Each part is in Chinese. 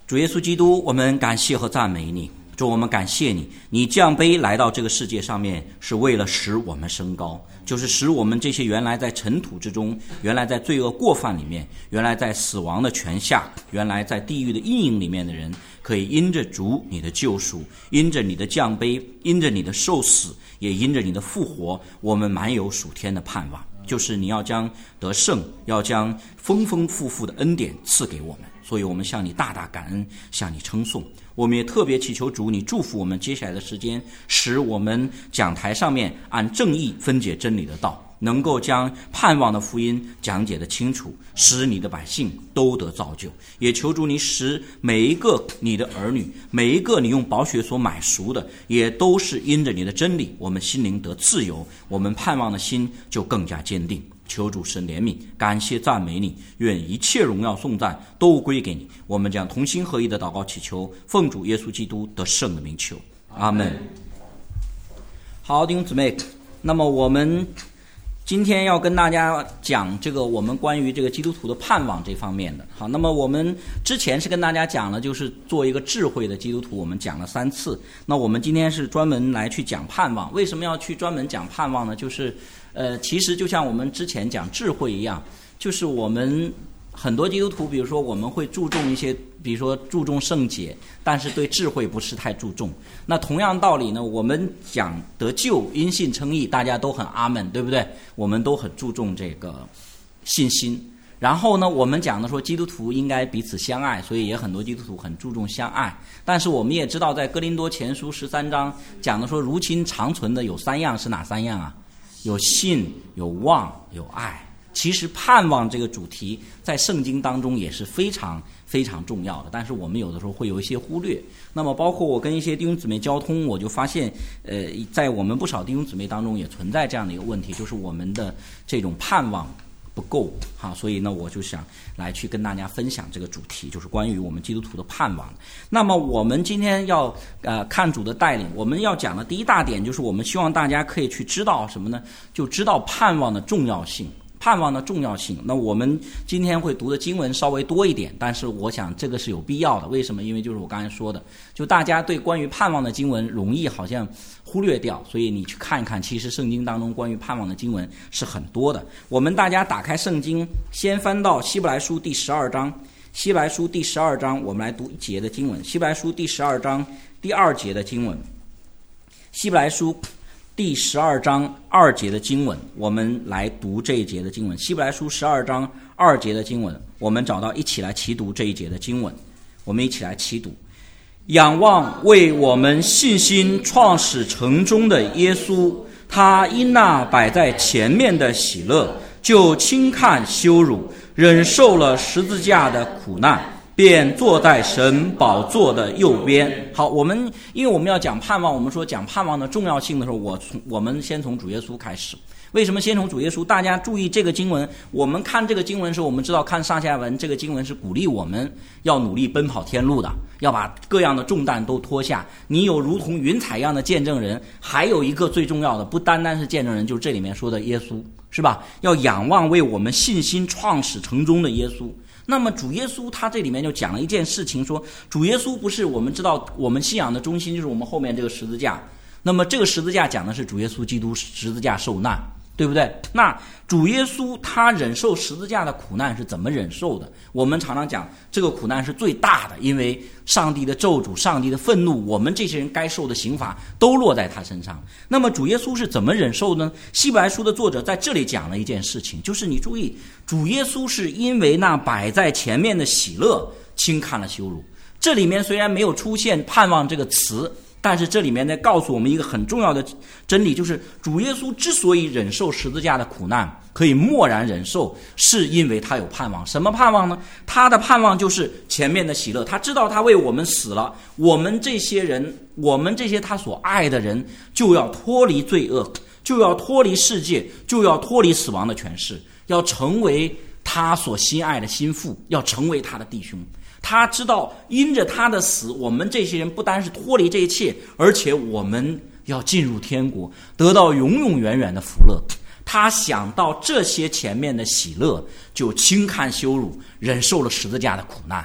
主耶稣基督，我们感谢和赞美你。主，我们感谢你，你降卑来到这个世界上面，是为了使我们升高，就是使我们这些原来在尘土之中，原来在罪恶过犯里面，原来在死亡的权下，原来在地狱的阴影里面的人，可以因着主你的救赎，因着你的降卑，因着你的受死，也因着你的复活，我们满有属天的盼望，就是你要将得胜，要将丰丰富富的恩典赐给我们。所以我们向你大大感恩，向你称颂。我们也特别祈求主，你祝福我们接下来的时间，使我们讲台上面按正义分解真理的道，能够将盼望的福音讲解得清楚，使你的百姓都得造就。也求主你使每一个你的儿女，每一个你用宝血所买赎的，也都是因着你的真理，我们心灵得自由，我们盼望的心就更加坚定。求主神怜悯，感谢赞美你，愿一切荣耀颂赞都归给你。我们将同心合一的祷告祈求，奉主耶稣基督得胜的名求，阿们。好，弟兄姊妹，那么我们今天要跟大家讲这个我们关于这个基督徒的盼望这方面的。好，那么我们之前是跟大家讲了，就是做一个智慧的基督徒，我们讲了3次。那我们今天是专门来去讲盼望。为什么要去专门讲盼望呢？就是其实就像我们之前讲智慧一样，就是我们很多基督徒，比如说我们会注重一些，比如说注重圣洁，但是对智慧不是太注重。那同样道理呢，我们讲得救、因信称义，大家都很阿们，对不对？我们都很注重这个信心。然后呢，我们讲的说基督徒应该彼此相爱，所以也很多基督徒很注重相爱。但是我们也知道，在哥林多前书13章讲的说，如今长存的有3样，是哪3样啊？有信，有望，有爱。其实盼望这个主题在圣经当中也是非常非常重要的，但是我们有的时候会有一些忽略。那么包括我跟一些弟兄姊妹交通，我就发现在我们不少弟兄姊妹当中也存在这样的一个问题，就是我们的这种盼望不够哈，所以呢，我就想来去跟大家分享这个主题，就是关于我们基督徒的盼望。那么我们今天要看主的带领，我们要讲的第一大点就是我们希望大家可以去知道什么呢？就知道盼望的重要性。盼望的重要性。那我们今天会读的经文稍微多一点，但是我想这个是有必要的。为什么？因为就是我刚才说的，就大家对关于盼望的经文容易好像忽略掉，所以你去看一看，其实圣经当中关于盼望的经文是很多的。我们大家打开圣经，先翻到希伯来书第12章。希伯来书第12章，我们来读一节的经文。希伯来书第12章第2节的经文。希伯来书第12章2节的经文，我们来读这一节的经文。希伯来书12章2节的经文，我们找到，一起来齐读这一节的经文。我们一起来齐读：仰望为我们信心创始成终的耶稣，他因那摆在前面的喜乐，就轻看羞辱，忍受了十字架的苦难，便坐在神宝座的右边。好，因为我们要讲盼望，我们说讲盼望的重要性的时候，我们先从主耶稣开始。为什么先从主耶稣？大家注意这个经文，我们看这个经文的时候，我们知道看上下文，这个经文是鼓励我们要努力奔跑天路的，要把各样的重担都脱下。你有如同云彩一样的见证人，还有一个最重要的，不单单是见证人，就是这里面说的耶稣，是吧？要仰望为我们信心创始成终的耶稣。那么主耶稣他这里面就讲了一件事情，说主耶稣不是我们知道我们信仰的中心，就是我们后面这个十字架。那么这个十字架讲的是主耶稣基督十字架受难，对不对？那主耶稣他忍受十字架的苦难是怎么忍受的？我们常常讲这个苦难是最大的，因为上帝的咒诅、上帝的愤怒，我们这些人该受的刑罚都落在他身上。那么主耶稣是怎么忍受呢？希伯来书的作者在这里讲了一件事情，就是你注意，主耶稣是因为那摆在前面的喜乐轻看了羞辱。这里面虽然没有出现盼望这个词，但是这里面在告诉我们一个很重要的真理，就是主耶稣之所以忍受十字架的苦难，可以默然忍受，是因为他有盼望。什么盼望呢？他的盼望就是前面的喜乐。他知道他为我们死了，我们这些人，我们这些他所爱的人，就要脱离罪恶，就要脱离世界，就要脱离死亡的权势，要成为他所心爱的心腹，要成为他的弟兄。他知道因着他的死，我们这些人不单是脱离这一切，而且我们要进入天国，得到永永远远的福乐。他想到这些前面的喜乐，就轻看羞辱，忍受了十字架的苦难。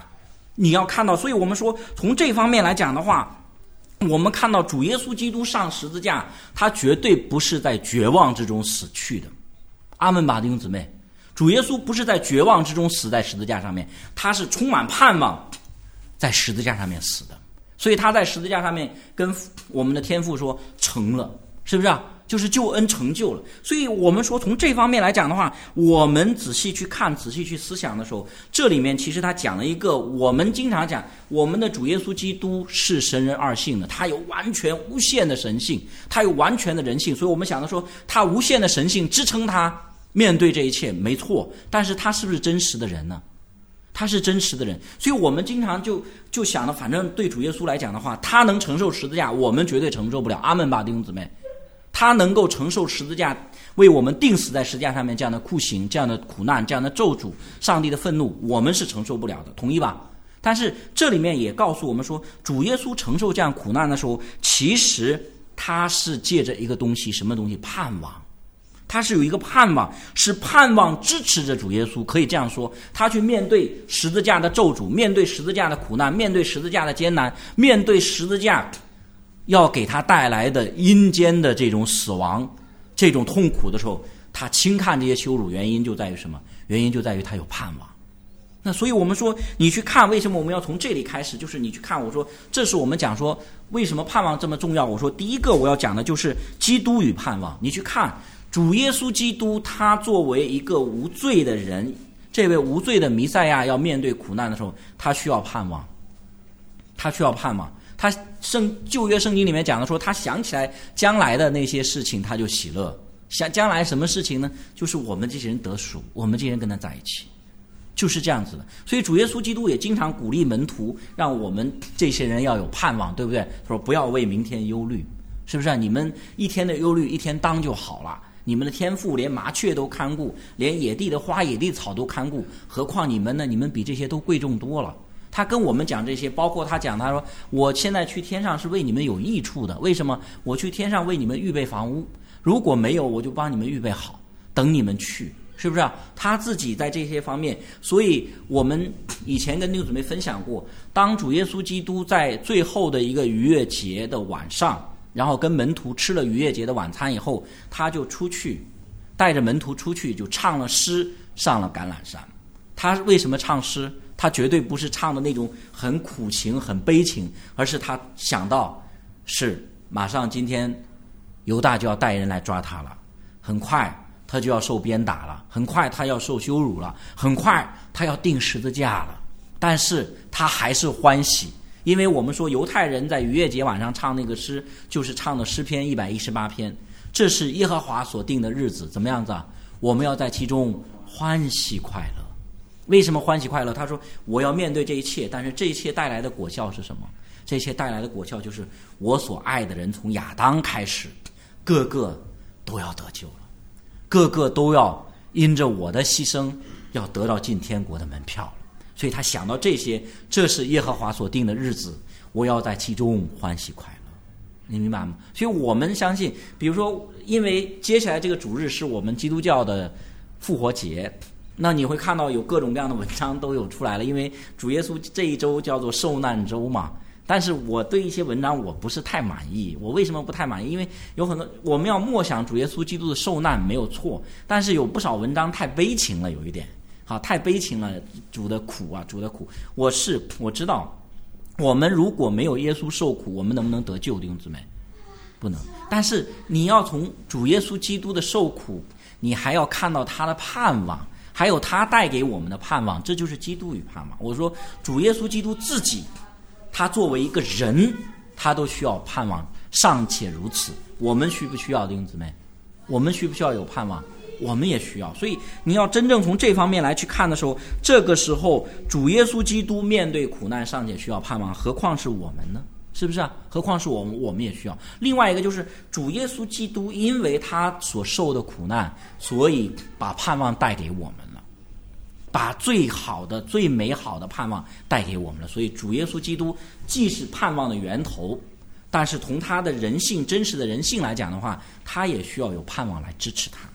你要看到，所以我们说从这方面来讲的话，我们看到主耶稣基督上十字架，他绝对不是在绝望之中死去的。阿们吧，弟兄姊妹，主耶稣不是在绝望之中死在十字架上面，他是充满盼望在十字架上面死的。所以他在十字架上面跟我们的天父说成了，是不是啊？就是救恩成就了。所以我们说从这方面来讲的话，我们仔细去看，仔细去思想的时候，这里面其实他讲了一个我们经常讲，我们的主耶稣基督是神人二性的，他有完全无限的神性，他有完全的人性。所以我们想的说他无限的神性支撑他面对这一切，没错。但是他是不是真实的人呢？他是真实的人。所以我们经常就想了，反正对主耶稣来讲的话，他能承受十字架，我们绝对承受不了。阿们吧，弟兄姊妹，他能够承受十字架为我们钉死在十字架上面这样的酷刑，这样的苦难，这样的咒诅，上帝的愤怒，我们是承受不了的，同意吧？但是这里面也告诉我们说，主耶稣承受这样苦难的时候，其实他是借着一个东西，什么东西？盼望。他是有一个盼望，是盼望支持着主耶稣，可以这样说，他去面对十字架的咒诅，面对十字架的苦难，面对十字架的艰难，面对十字架要给他带来的阴间的这种死亡，这种痛苦的时候，他轻看这些羞辱，原因就在于什么？原因就在于他有盼望。那所以我们说，你去看为什么我们要从这里开始，就是你去看，我说这是我们讲说为什么盼望这么重要。我说第一个我要讲的就是基督与盼望。你去看主耶稣基督，他作为一个无罪的人，这位无罪的弥赛亚要面对苦难的时候，他需要盼望，他需要盼望。他旧约圣经里面讲的说，他想起来将来的那些事情他就喜乐。将来什么事情呢？就是我们这些人得赎，我们这些人跟他在一起，就是这样子的。所以主耶稣基督也经常鼓励门徒，让我们这些人要有盼望，对不对？说不要为明天忧虑，是不是啊？你们一天的忧虑一天当就好了。你们的天父连麻雀都看顾，连野地的花野地草都看顾，何况你们呢？你们比这些都贵重多了。他跟我们讲这些，包括他讲，他说我现在去天上是为你们有益处的。为什么？我去天上为你们预备房屋，如果没有我就帮你们预备好，等你们去，是不是啊？他自己在这些方面。所以我们以前跟弟兄姊妹分享过，当主耶稣基督在最后的一个逾越节的晚上，然后跟门徒吃了逾越节的晚餐以后，他就出去带着门徒出去，就唱了诗，上了橄榄山。他为什么唱诗？他绝对不是唱的那种很苦情很悲情，而是他想到是马上今天犹大就要带人来抓他了，很快他就要受鞭打了，很快他要受羞辱了，很快他要钉十字架了，但是他还是欢喜。因为我们说犹太人在逾越节晚上唱那个诗，就是唱的诗篇118篇，这是耶和华所定的日子，怎么样子啊？我们要在其中欢喜快乐。为什么欢喜快乐？他说我要面对这一切，但是这一切带来的果效是什么？这一切带来的果效就是我所爱的人从亚当开始，个个都要得救了，个个都要因着我的牺牲要得到进天国的门票了。所以他想到这些，这是耶和华所定的日子，我要在其中欢喜快乐。你明白吗？所以我们相信，比如说因为接下来这个主日是我们基督教的复活节，那你会看到有各种各样的文章都有出来了，因为主耶稣这一周叫做受难周嘛。但是我对一些文章我不是太满意。我为什么不太满意？因为有很多我们要默想主耶稣基督的受难没有错，但是有不少文章太悲情了，有一点太悲情了，主的苦啊，主的苦。我知道我们如果没有耶稣受苦，我们能不能得救？弟兄姊妹，不能。但是你要从主耶稣基督的受苦，你还要看到他的盼望，还有他带给我们的盼望，这就是基督与盼望。我说主耶稣基督自己，他作为一个人，他都需要盼望，尚且如此，我们需不需要？弟兄姊妹，我们需不需要有盼望？我们也需要。所以你要真正从这方面来去看的时候，这个时候主耶稣基督面对苦难尚且需要盼望，何况是我们呢？是不是啊？何况是我们，我们也需要。另外一个就是主耶稣基督因为他所受的苦难，所以把盼望带给我们了，把最好的最美好的盼望带给我们了。所以主耶稣基督既是盼望的源头，但是从他的人性真实的人性来讲的话，他也需要有盼望来支持他。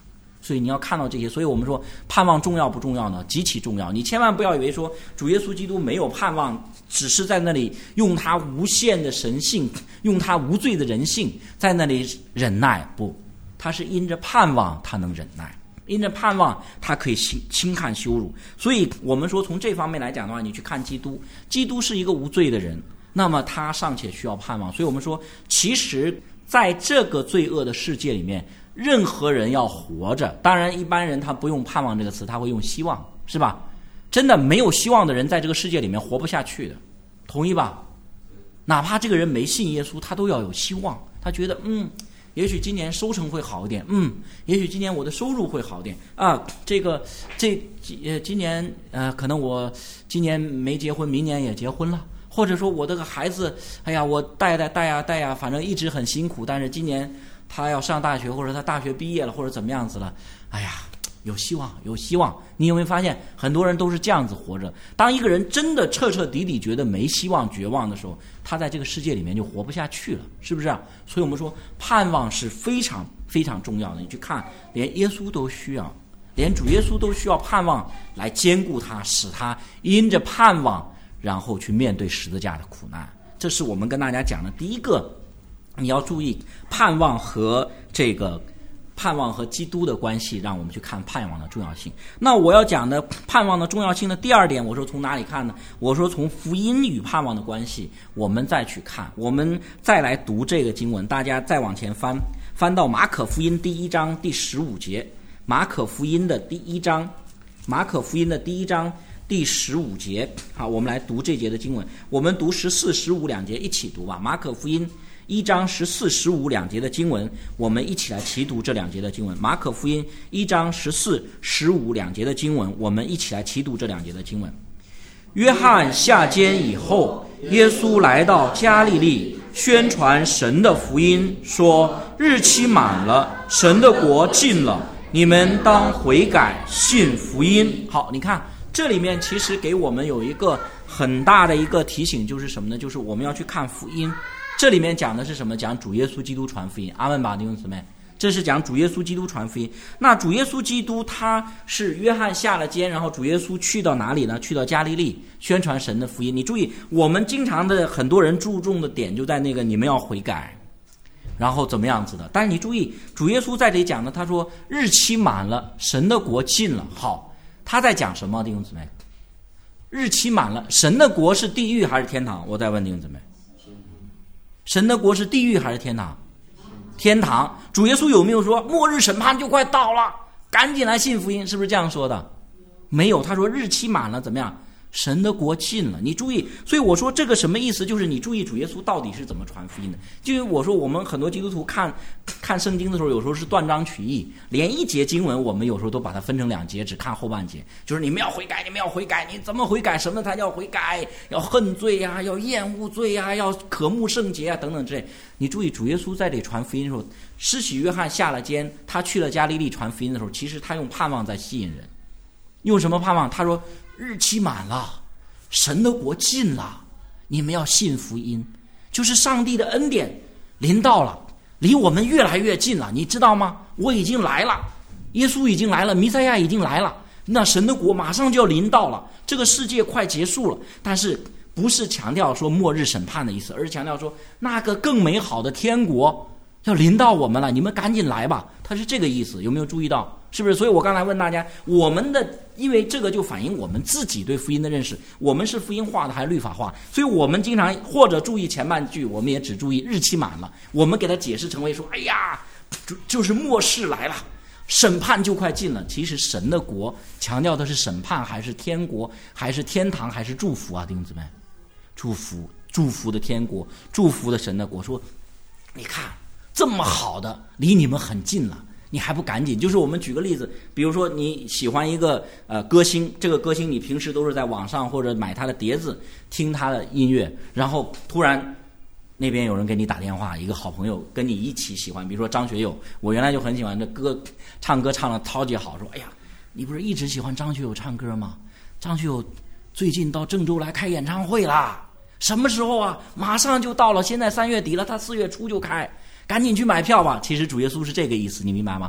所以你要看到这些。所以我们说盼望重要不重要呢？极其重要。你千万不要以为说主耶稣基督没有盼望，只是在那里用他无限的神性，用他无罪的人性在那里忍耐。不，他是因着盼望他能忍耐，因着盼望他可以轻看羞辱。所以我们说从这方面来讲的话，你去看基督，基督是一个无罪的人，那么他尚且需要盼望。所以我们说其实在这个罪恶的世界里面，任何人要活着，当然一般人他不用盼望这个词，他会用希望，是吧？真的没有希望的人在这个世界里面活不下去的，同意吧？哪怕这个人没信耶稣，他都要有希望，他觉得也许今年收成会好一点，也许今年我的收入会好一点啊。今年可能我今年没结婚，明年也结婚了，或者说我这个孩子，哎呀，我带呀，反正一直很辛苦，但是今年他要上大学，或者他大学毕业了，或者怎么样子了，哎呀，有希望。你有没有发现很多人都是这样子活着？当一个人真的彻彻底底觉得没希望绝望的时候，他在这个世界里面就活不下去了，是不是啊？所以我们说盼望是非常非常重要的。你去看，连耶稣都需要，连主耶稣都需要盼望来兼顾他，使他因着盼望然后去面对十字架的苦难。这是我们跟大家讲的第一个，你要注意盼望和基督的关系，让我们去看盼望的重要性。那我要讲的盼望的重要性的第二点，我说从哪里看呢？我说从福音与盼望的关系，我们再去看，我们再来读这个经文。大家再往前翻到马可福音第1章第15节，马可福音的第1章第15节。好，我们来读这节的经文，我们读14、15两节一起读吧。马可福音1章14、15两节的经文，我们一起来齐读这两节的经文。马可福音1章14、15两节的经文，我们一起来齐读这两节的经文。约翰下监以后，耶稣来到加利利，宣传神的福音，说日期满了，神的国近了，你们当悔改，信福音。好，你看这里面其实给我们有一个很大的一个提醒，就是什么呢？就是我们要去看福音。这里面讲的是什么？讲主耶稣基督传福音。阿们吧，弟兄姊妹，这是讲主耶稣基督传福音。那主耶稣基督他是约翰下了监，然后主耶稣去到哪里呢？去到加利利宣传神的福音。你注意，我们经常的很多人注重的点就在那个你们要悔改，然后怎么样子的。但是你注意，主耶稣在这里讲的，他说日期满了，神的国近了。好，他在讲什么？弟兄姊妹，日期满了，神的国是地狱还是天堂？我再问弟兄姊妹，神的国是地狱还是天堂？天堂。主耶稣有没有说末日审判就快到了，赶紧来信福音？是不是这样说的？没有，他说日期满了，怎么样？神的国近了。你注意，所以我说这个什么意思？就是你注意主耶稣到底是怎么传福音的。就是我说我们很多基督徒看圣经的时候，有时候是断章取义，连一节经文我们有时候都把它分成两节，只看后半节。就是你们要悔改，你们要悔改，你怎么悔改？什么才叫悔改？要恨罪啊，要厌恶罪啊，要渴慕圣洁啊，等等之类。你注意主耶稣在这里传福音的时候，施洗约翰下了监，他去了加利利传福音的时候，其实他用盼望在吸引人。用什么盼望？他说日期满了，神的国近了，你们要信福音。就是上帝的恩典临到了，离我们越来越近了，你知道吗？我已经来了，耶稣已经来了，弥赛亚已经来了，那神的国马上就要临到了，这个世界快结束了。但是不是强调说末日审判的意思，而是强调说那个更美好的天国要临到我们了，你们赶紧来吧，他是这个意思。有没有注意到？是不是？所以我刚才问大家，我们的，因为这个就反映我们自己对福音的认识，我们是福音化的还是律法化？所以我们经常或者注意前半句，我们也只注意日期满了，我们给它解释成为说，哎呀，就是末世来了，审判就快近了。其实神的国强调的是审判还是天国，还是天堂，还是祝福啊？弟兄姊妹，祝福的天国，祝福的神的国。说你看这么好的，离你们很近了，你还不赶紧？就是我们举个例子，比如说你喜欢一个歌星，这个歌星你平时都是在网上或者买他的碟子听他的音乐，然后突然那边有人给你打电话，一个好朋友跟你一起喜欢，比如说张学友，我原来就很喜欢这歌，唱歌唱得超级好，说哎呀，你不是一直喜欢张学友唱歌吗？张学友最近到郑州来开演唱会啦，什么时候啊？马上就到了，现在3月底了，他4月初就开，赶紧去买票吧。其实主耶稣是这个意思，你明白吗？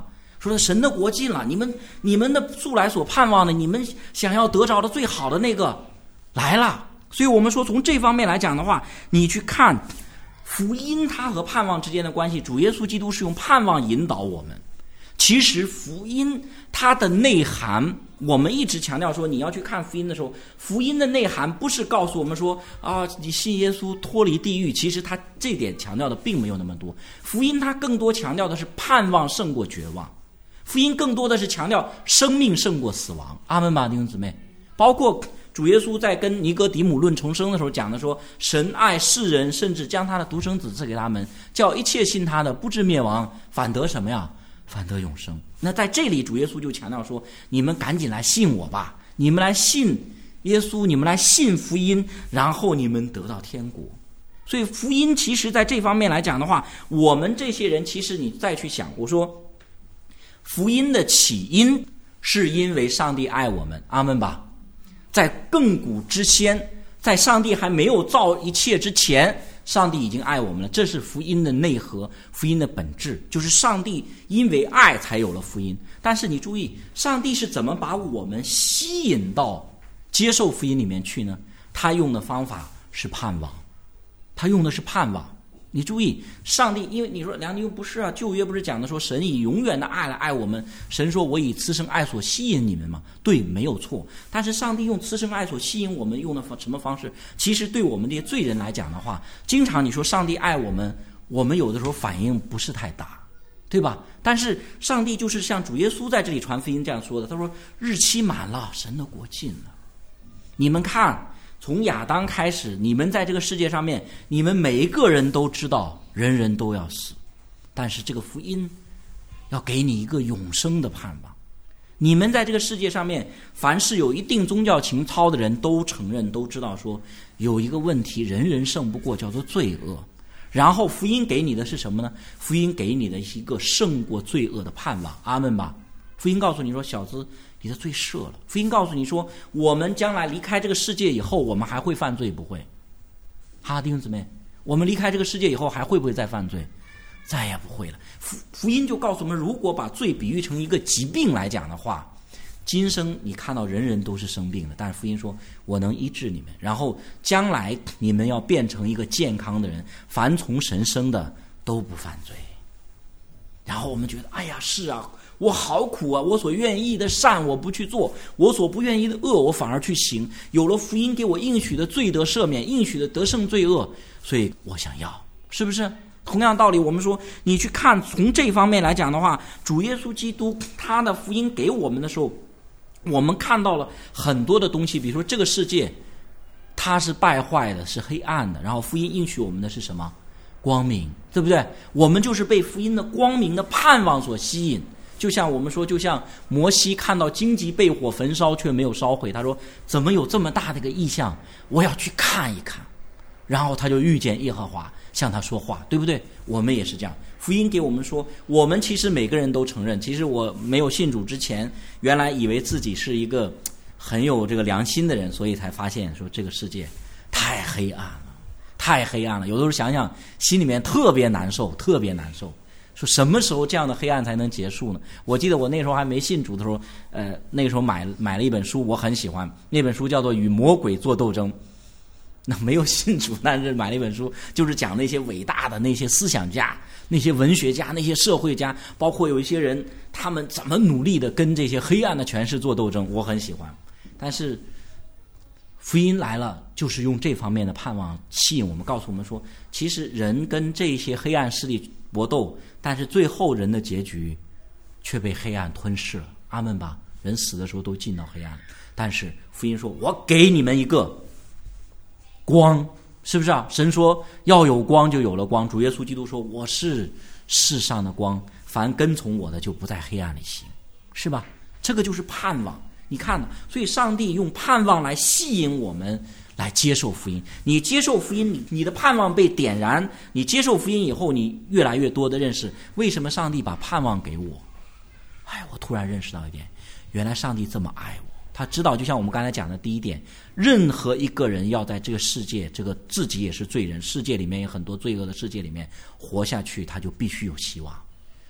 说神的国近了，你们的素来所盼望的，你们想要得着的最好的那个来了。所以我们说从这方面来讲的话，你去看福音它和盼望之间的关系，主耶稣基督是用盼望引导我们。其实福音它的内涵，我们一直强调说，你要去看福音的时候，福音的内涵不是告诉我们说你信耶稣脱离地狱，其实它这点强调的并没有那么多。福音它更多强调的是盼望胜过绝望，福音更多的是强调生命胜过死亡。阿们吧，弟兄姊妹。包括主耶稣在跟尼哥底母论重生的时候讲的说，神爱世人，甚至将他的独生子赐给他们，叫一切信他的不至灭亡，反得什么呀？反得永生。那在这里主耶稣就强调说，你们赶紧来信我吧，你们来信耶稣，你们来信福音，然后你们得到天国。所以福音其实在这方面来讲的话，我们这些人其实你再去想，我说福音的起因是因为上帝爱我们，阿们吧。在亘古之先，在上帝还没有造一切之前，上帝已经爱我们了，这是福音的内核，福音的本质，就是上帝因为爱才有了福音。但是你注意，上帝是怎么把我们吸引到接受福音里面去呢？他用的方法是盼望，他用的是盼望。你注意，上帝，因为你说梁弟兄不是啊，旧约不是讲的说神以永远的爱来爱我们，神说我以慈生爱所吸引你们吗？对，没有错。但是上帝用慈生爱所吸引我们用的什么方式？其实对我们这些罪人来讲的话，经常你说上帝爱我们，我们有的时候反应不是太大，对吧？但是上帝就是像主耶稣在这里传福音这样说的，他说日期满了，神的国近了。你们看，从亚当开始，你们在这个世界上面，你们每一个人都知道人人都要死，但是这个福音要给你一个永生的盼望。你们在这个世界上面，凡是有一定宗教情操的人都承认，都知道说有一个问题人人胜不过，叫做罪恶。然后福音给你的是什么呢？福音给你的一个胜过罪恶的盼望。阿们吧。福音告诉你说，小子，你的罪赦了。福音告诉你说，我们将来离开这个世界以后，我们还会犯罪不会？哈，弟兄姊妹，我们离开这个世界以后还会不会再犯罪？再也不会了。福音就告诉我们，如果把罪比喻成一个疾病来讲的话，今生你看到人人都是生病的，但是福音说我能医治你们，然后将来你们要变成一个健康的人，凡从神生的都不犯罪。然后我们觉得，哎呀，是啊，我好苦啊，我所愿意的善我不去做，我所不愿意的恶我反而去行。有了福音给我应许的罪得赦免，应许的得胜罪恶，所以我想要，是不是？同样道理，我们说你去看，从这方面来讲的话，主耶稣基督他的福音给我们的时候，我们看到了很多的东西。比如说这个世界它是败坏的，是黑暗的，然后福音应许我们的是什么？光明，对不对？我们就是被福音的光明的盼望所吸引。就像我们说，就像摩西看到荆棘被火焚烧却没有烧毁，他说怎么有这么大的一个异象，我要去看一看。然后他就遇见耶和华向他说话，对不对？我们也是这样。福音给我们说，我们其实每个人都承认，其实我没有信主之前，原来以为自己是一个很有这个良心的人，所以才发现说这个世界太黑暗了，太黑暗了。有的时候想想心里面特别难受，特别难受。说什么时候这样的黑暗才能结束呢？我记得我那时候还没信主的时候，那个时候买了一本书，我很喜欢，那本书叫做《与魔鬼做斗争》。那没有信主，但是买了一本书，就是讲那些伟大的那些思想家、那些文学家、那些社会家，包括有一些人他们怎么努力的跟这些黑暗的权势做斗争，我很喜欢。但是福音来了，就是用这方面的盼望吸引我们，告诉我们说，其实人跟这些黑暗势力搏斗，但是最后人的结局却被黑暗吞噬了。阿们吧。人死的时候都进到黑暗，但是福音说，我给你们一个光，是不是啊？神说要有光，就有了光。主耶稣基督说，我是世上的光，凡跟从我的就不在黑暗里行，是吧？这个就是盼望。你看，所以上帝用盼望来吸引我们来接受福音。你接受福音，你的盼望被点燃，你接受福音以后，你越来越多的认识为什么上帝把盼望给我。我突然认识到一点，原来上帝这么爱我。他知道，就像我们刚才讲的第一点，任何一个人要在这个世界，这个自己也是罪人，世界里面有很多罪恶的世界里面活下去，他就必须有希望。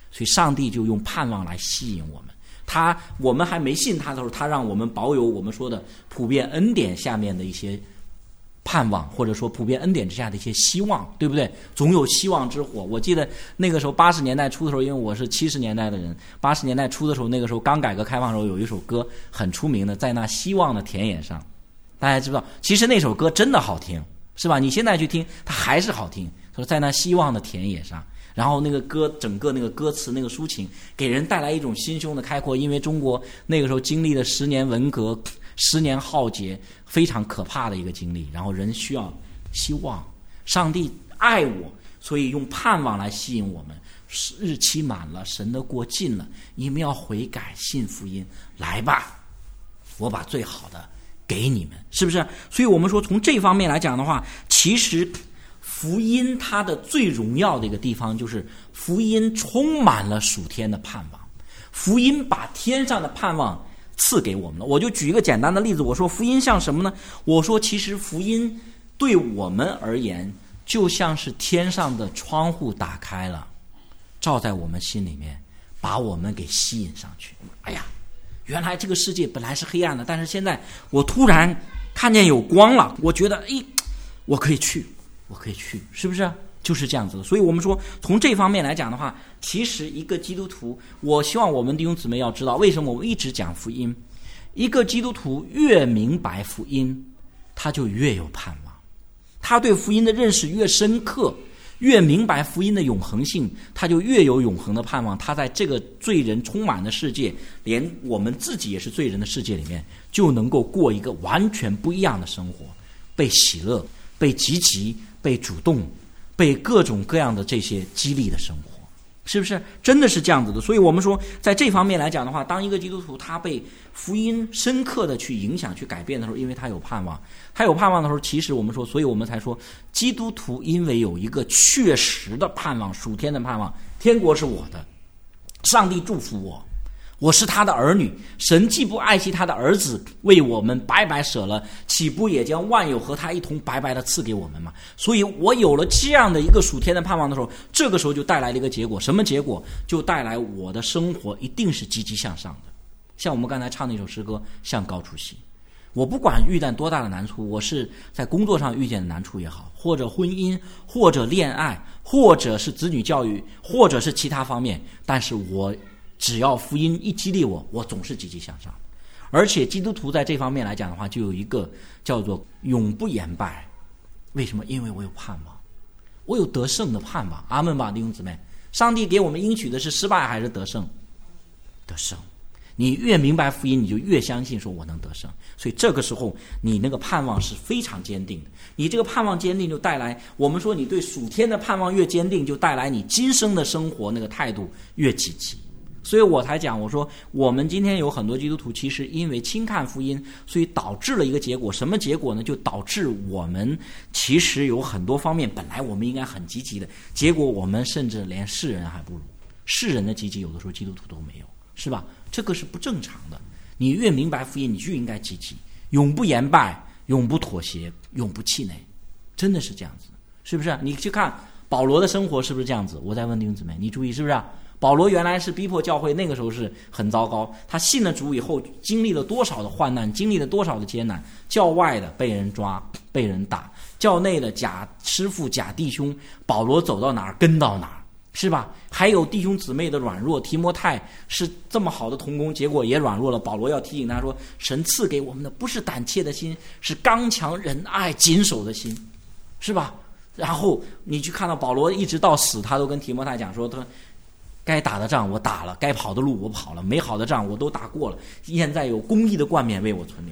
所以上帝就用盼望来吸引我们。我们还没信他的时候，他让我们保有我们说的普遍恩典下面的一些盼望，或者说普遍恩典之下的一些希望，对不对？总有希望之火。我记得那个时候80年代初的时候，因为我是70年代的人，80年代初的时候，那个时候刚改革开放的时候，有一首歌很出名的，在那希望的田野上。大家知道，其实那首歌真的好听，是吧？你现在去听，它还是好听。说在那希望的田野上，然后那个歌，整个那个歌词，那个抒情，给人带来一种心胸的开阔。因为中国那个时候经历了10年文革，10年浩劫，非常可怕的一个经历。然后人需要希望，上帝爱我，所以用盼望来吸引我们。日期满了，神的国近了，你们要悔改，信福音，来吧，我把最好的给你们，是不是？所以我们说从这方面来讲的话，其实福音它的最荣耀的一个地方，就是福音充满了属天的盼望，福音把天上的盼望赐给我们了。我就举一个简单的例子，我说福音像什么呢？我说其实福音对我们而言，就像是天上的窗户打开了，照在我们心里面，把我们给吸引上去。哎呀，原来这个世界本来是黑暗的，但是现在我突然看见有光了，我觉得我可以去，是不是？就是这样子的。所以我们说从这方面来讲的话，其实一个基督徒，我希望我们弟兄姊妹要知道，为什么我们一直讲福音。一个基督徒越明白福音，他就越有盼望，他对福音的认识越深刻，越明白福音的永恒性，他就越有永恒的盼望。他在这个罪人充满的世界，连我们自己也是罪人的世界里面，就能够过一个完全不一样的生活，被喜乐，被积极，被主动，被各种各样的这些激励的生活，是不是？真的是这样子的。所以我们说在这方面来讲的话，当一个基督徒他被福音深刻的去影响去改变的时候，因为他有盼望，的时候，其实我们说，所以我们才说基督徒因为有一个确实的盼望，属天的盼望，天国是我的，上帝祝福我，我是他的儿女，神既不爱惜他的儿子，为我们白白舍了，岂不也将万有和他一同白白的赐给我们吗？所以我有了这样的一个属天的盼望的时候，这个时候就带来了一个结果，什么结果？就带来我的生活一定是积极向上的。像我们刚才唱那首诗歌，向高处行。我不管遇见多大的难处，我是在工作上遇见的难处也好，或者婚姻，或者恋爱，或者是子女教育，或者是其他方面，但是我只要福音一激励我总是积极向上。而且基督徒在这方面来讲的话，就有一个叫做永不言败。为什么？因为我有盼望，我有得胜的盼望。阿们吧，弟兄姊妹。上帝给我们应许的是失败还是得胜？得胜。你越明白福音，你就越相信说我能得胜。所以这个时候你那个盼望是非常坚定的。你这个盼望坚定，就带来，我们说你对属天的盼望越坚定，就带来你今生的生活那个态度越积极。所以我才讲，我说我们今天有很多基督徒其实因为轻看福音，所以导致了一个结果。什么结果呢？就导致我们其实有很多方面本来我们应该很积极的，结果我们甚至连世人还不如。世人的积极有的时候基督徒都没有，是吧？这个是不正常的。你越明白福音，你就应该积极，永不言败，永不妥协，永不气馁，真的是这样子，是不是？你去看保罗的生活是不是这样子？我在问弟兄姊妹，你注意是不是？保罗原来是逼迫教会，那个时候是很糟糕，他信了主以后经历了多少的患难，经历了多少的艰难，教外的被人抓被人打，教内的假师傅假弟兄，保罗走到哪儿跟到哪儿，是吧？还有弟兄姊妹的软弱，提摩太是这么好的同工，结果也软弱了。保罗要提醒他说，神赐给我们的不是胆怯的心，是刚强仁爱谨守的心，是吧？然后你去看到保罗一直到死，他都跟提摩太讲说，他该打的仗我打了，该跑的路我跑了，美好的仗我都打过了，现在有公义的冠冕为我存留，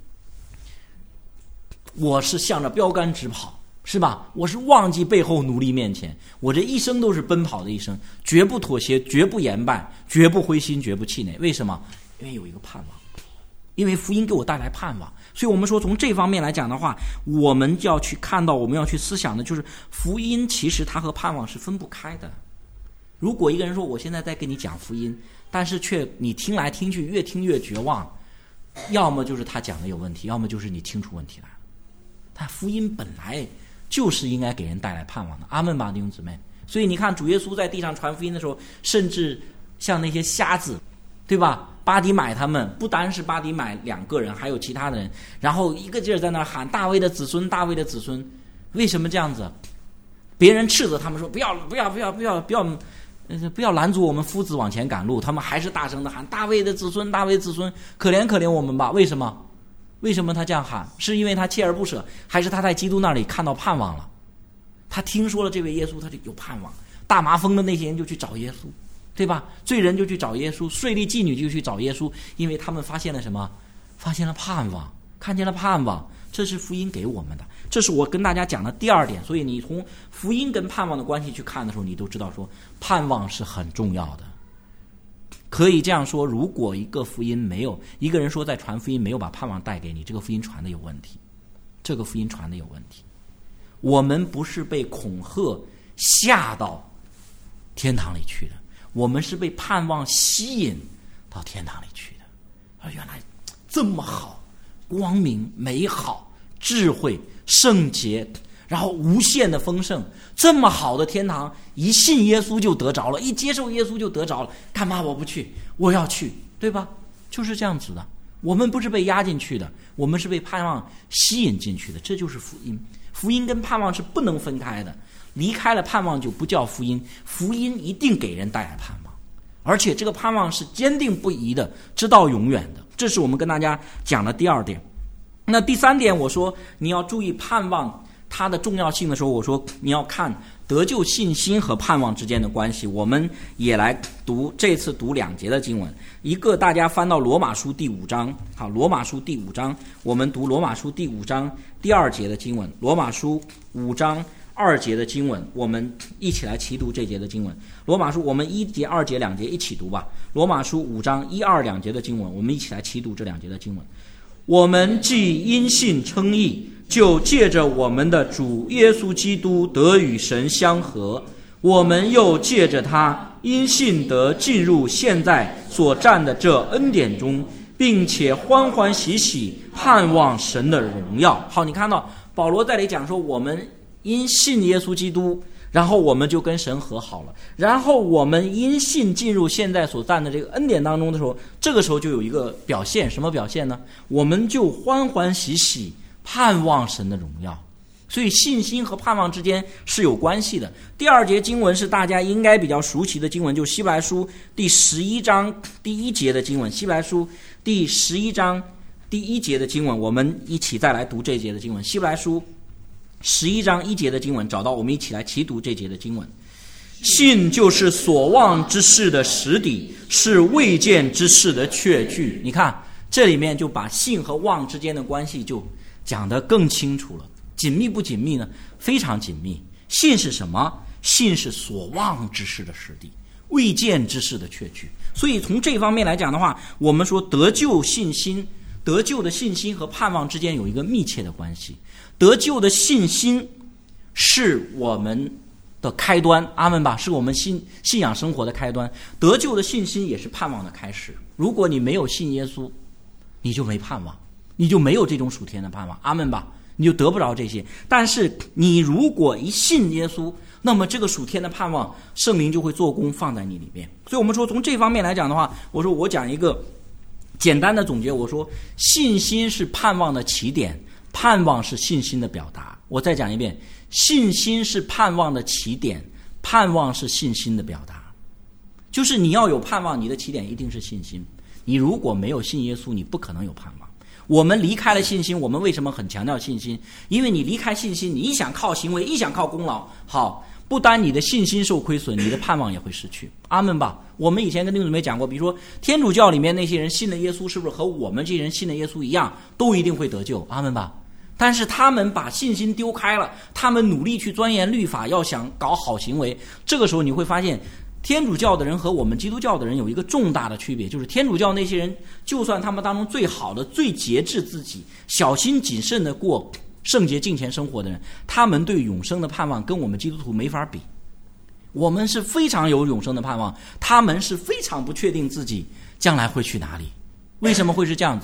我是向着标杆直跑，是吧？我是忘记背后努力面前，我这一生都是奔跑的一生，绝不妥协，绝不言败，绝不灰心，绝不气馁。为什么？因为有一个盼望，因为福音给我带来盼望。所以我们说从这方面来讲的话，我们要去看到，我们要去思想的就是福音其实它和盼望是分不开的。如果一个人说我现在在跟你讲福音，但是却你听来听去越听越绝望，要么就是他讲的有问题，要么就是你听出问题来。但福音本来就是应该给人带来盼望的，阿们吧，弟兄姊妹。 所以你看主耶稣在地上传福音的时候，甚至像那些瞎子，对吧？巴底买他们不单是巴底买2个人，还有其他的人，然后一个劲儿在那喊大卫的子孙，大卫的子孙。为什么这样子？别人斥责他们说不要拦阻我们夫子往前赶路，他们还是大声的喊大卫的子孙，大卫的子孙，可怜可怜我们吧。为什么他这样喊？是因为他锲而不舍，还是他在基督那里看到盼望了？他听说了这位耶稣，他就有盼望。大麻风的那些人就去找耶稣，对吧？罪人就去找耶稣，税吏妓女就去找耶稣，因为他们发现了什么？发现了盼望，看见了盼望。这是福音给我们的，这是我跟大家讲的第2点。所以你从福音跟盼望的关系去看的时候，你都知道说盼望是很重要的。可以这样说，如果一个福音没有，一个人说在传福音没有把盼望带给你，这个福音传的有问题，这个福音传的有问题。我们不是被恐吓吓到天堂里去的，我们是被盼望吸引到天堂里去的。原来这么好，光明美好，智慧圣洁，然后无限的丰盛，这么好的天堂，一信耶稣就得着了，一接受耶稣就得着了，干嘛我不去？我要去，对吧？就是这样子的。我们不是被压进去的，我们是被盼望吸引进去的，这就是福音。福音跟盼望是不能分开的，离开了盼望就不叫福音。福音一定给人带来盼望，而且这个盼望是坚定不移的，直到永远的。这是我们跟大家讲的第2点。那第3点，我说你要注意盼望它的重要性的时候，我说你要看得救信心和盼望之间的关系。我们也来这次读2节的经文，一个大家翻到罗马书第5章，好，罗马书第5章，我们读罗马书第5章第2节的经文，罗马书5章2节的经文，我们一起来齐读这节的经文。罗马书我们1节2节2节一起读吧。罗马书5章1、2、2节的经文，我们一起来齐读这2节的经文。我们既因信称义，就借着我们的主耶稣基督得与神相合，我们又借着他因信得进入现在所占的这恩典中，并且欢欢喜喜盼望神的荣耀。好，你看到保罗在这里讲说，我们因信耶稣基督，然后我们就跟神和好了，然后我们因信进入现在所占的这个恩典当中的时候，这个时候就有一个表现，什么表现呢？我们就欢欢喜喜盼望神的荣耀。所以信心和盼望之间是有关系的。第2节经文是大家应该比较熟悉的经文，就希伯来书第11章第1节的经文。希伯来书第11章第1节的经文，我们一起再来读这节的经文。希伯来书11章1节的经文，找到我们一起来齐读这节的经文。信就是所望之事的实底，是未见之事的确据。你看这里面就把信和望之间的关系就讲得更清楚了。紧密不紧密呢？非常紧密。信是什么？信是所望之事的实底，未见之事的确据。所以从这方面来讲的话，我们说得救的信心和盼望之间有一个密切的关系。得救的信心是我们的开端，阿们吧，是我们信仰生活的开端。得救的信心也是盼望的开始。如果你没有信耶稣，你就没盼望，你就没有这种属天的盼望，阿们吧，你就得不着这些。但是你如果一信耶稣，那么这个属天的盼望，圣灵就会做工放在你里面。所以我们说从这方面来讲的话，我讲一个简单的总结，我说信心是盼望的起点，盼望是信心的表达。我再讲一遍，信心是盼望的起点，盼望是信心的表达。就是你要有盼望，你的起点一定是信心。你如果没有信耶稣，你不可能有盼望。我们离开了信心，我们为什么很强调信心？因为你离开信心，你一想靠行为，一想靠功劳，好，不单你的信心受亏损，你的盼望也会失去。阿们吧。我们以前跟弟兄姊妹讲过，比如说天主教里面那些人信了耶稣，是不是和我们这些人信了耶稣一样，都一定会得救？阿们吧。但是他们把信心丢开了，他们努力去钻研律法，要想搞好行为，这个时候你会发现天主教的人和我们基督教的人有一个重大的区别，就是天主教那些人，就算他们当中最好的、最节制自己、小心谨慎的过圣洁敬虔生活的人，他们对永生的盼望跟我们基督徒没法比。我们是非常有永生的盼望，他们是非常不确定自己将来会去哪里。为什么会是这样子？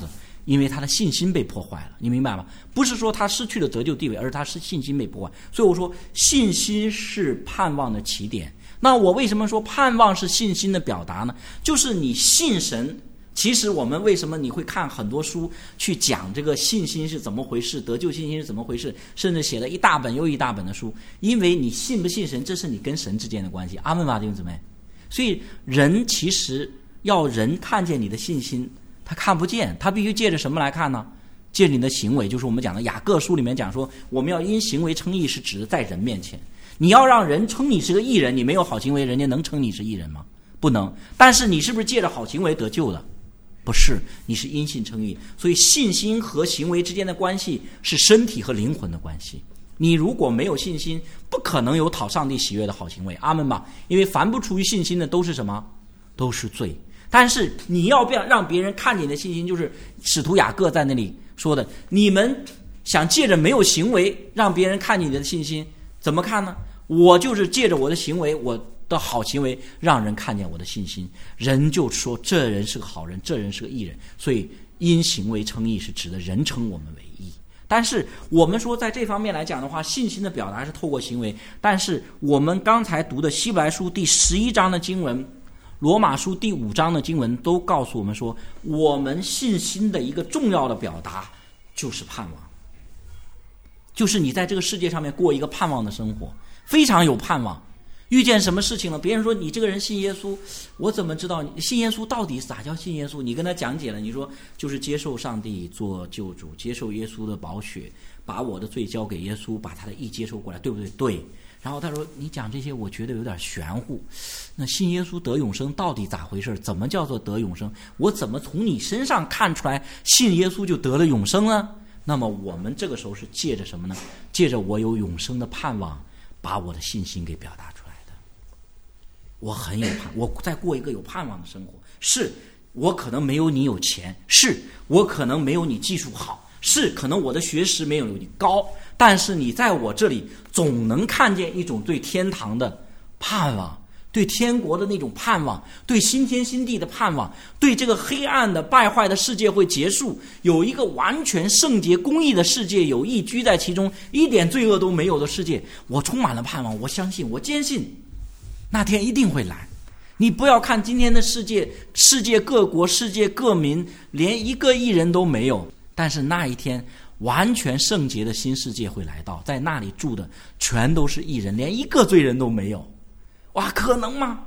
因为他的信心被破坏了，你明白吗？不是说他失去了得救地位，而是他是信心被破坏。所以我说信心是盼望的起点。那我为什么说盼望是信心的表达呢？就是你信神。其实我们为什么你会看很多书去讲这个信心是怎么回事，得救信心是怎么回事，甚至写了一大本又一大本的书，因为你信不信神，这是你跟神之间的关系。阿们吧，弟兄姊妹。所以人其实要人看见你的信心，他看不见，他必须借着什么来看呢？借着你的行为，就是我们讲的雅各书里面讲说，我们要因行为称义，是指的在人面前。你要让人称你是个义人，你没有好行为，人家能称你是义人吗？不能。但是你是不是借着好行为得救的？不是，你是因信称义。所以信心和行为之间的关系是身体和灵魂的关系。你如果没有信心，不可能有讨上帝喜悦的好行为。阿们吧。因为凡不出于信心的都是什么？都是罪。但是你要不要让别人看见你的信心，就是使徒雅各在那里说的，你们想借着没有行为让别人看见你的信心，怎么看呢？我就是借着我的行为，我的好行为让人看见我的信心，人就说这人是个好人，这人是个义人。所以因行为称义是指的人称我们为义。但是我们说在这方面来讲的话，信心的表达是透过行为。但是我们刚才读的希伯来书第11章的经文，罗马书第5章的经文都告诉我们说，我们信心的一个重要的表达就是盼望，就是你在这个世界上面过一个盼望的生活，非常有盼望。遇见什么事情了，别人说你这个人信耶稣，我怎么知道你信耶稣到底咋叫信耶稣？你跟他讲解了，你说就是接受上帝做救主，接受耶稣的宝血，把我的罪交给耶稣，把他的义接受过来，对不对？对。然后他说你讲这些我觉得有点玄乎，那信耶稣得永生到底咋回事？怎么叫做得永生？我怎么从你身上看出来信耶稣就得了永生呢？那么我们这个时候是借着什么呢？借着我有永生的盼望，把我的信心给表达出来的。我很有盼，我在过一个有盼望的生活。是我可能没有你有钱，是我可能没有你技术好，是可能我的学识没有你高，但是你在我这里总能看见一种对天堂的盼望，对天国的那种盼望，对新天新地的盼望，对这个黑暗的败坏的世界会结束，有一个完全圣洁公义的世界，有义居在其中，一点罪恶都没有的世界。我充满了盼望，我相信，我坚信那天一定会来。你不要看今天的世界，世界各国，世界各民，连一个义人都没有，但是那一天完全圣洁的新世界会来到，在那里住的全都是义人，连一个罪人都没有。哇，可能吗？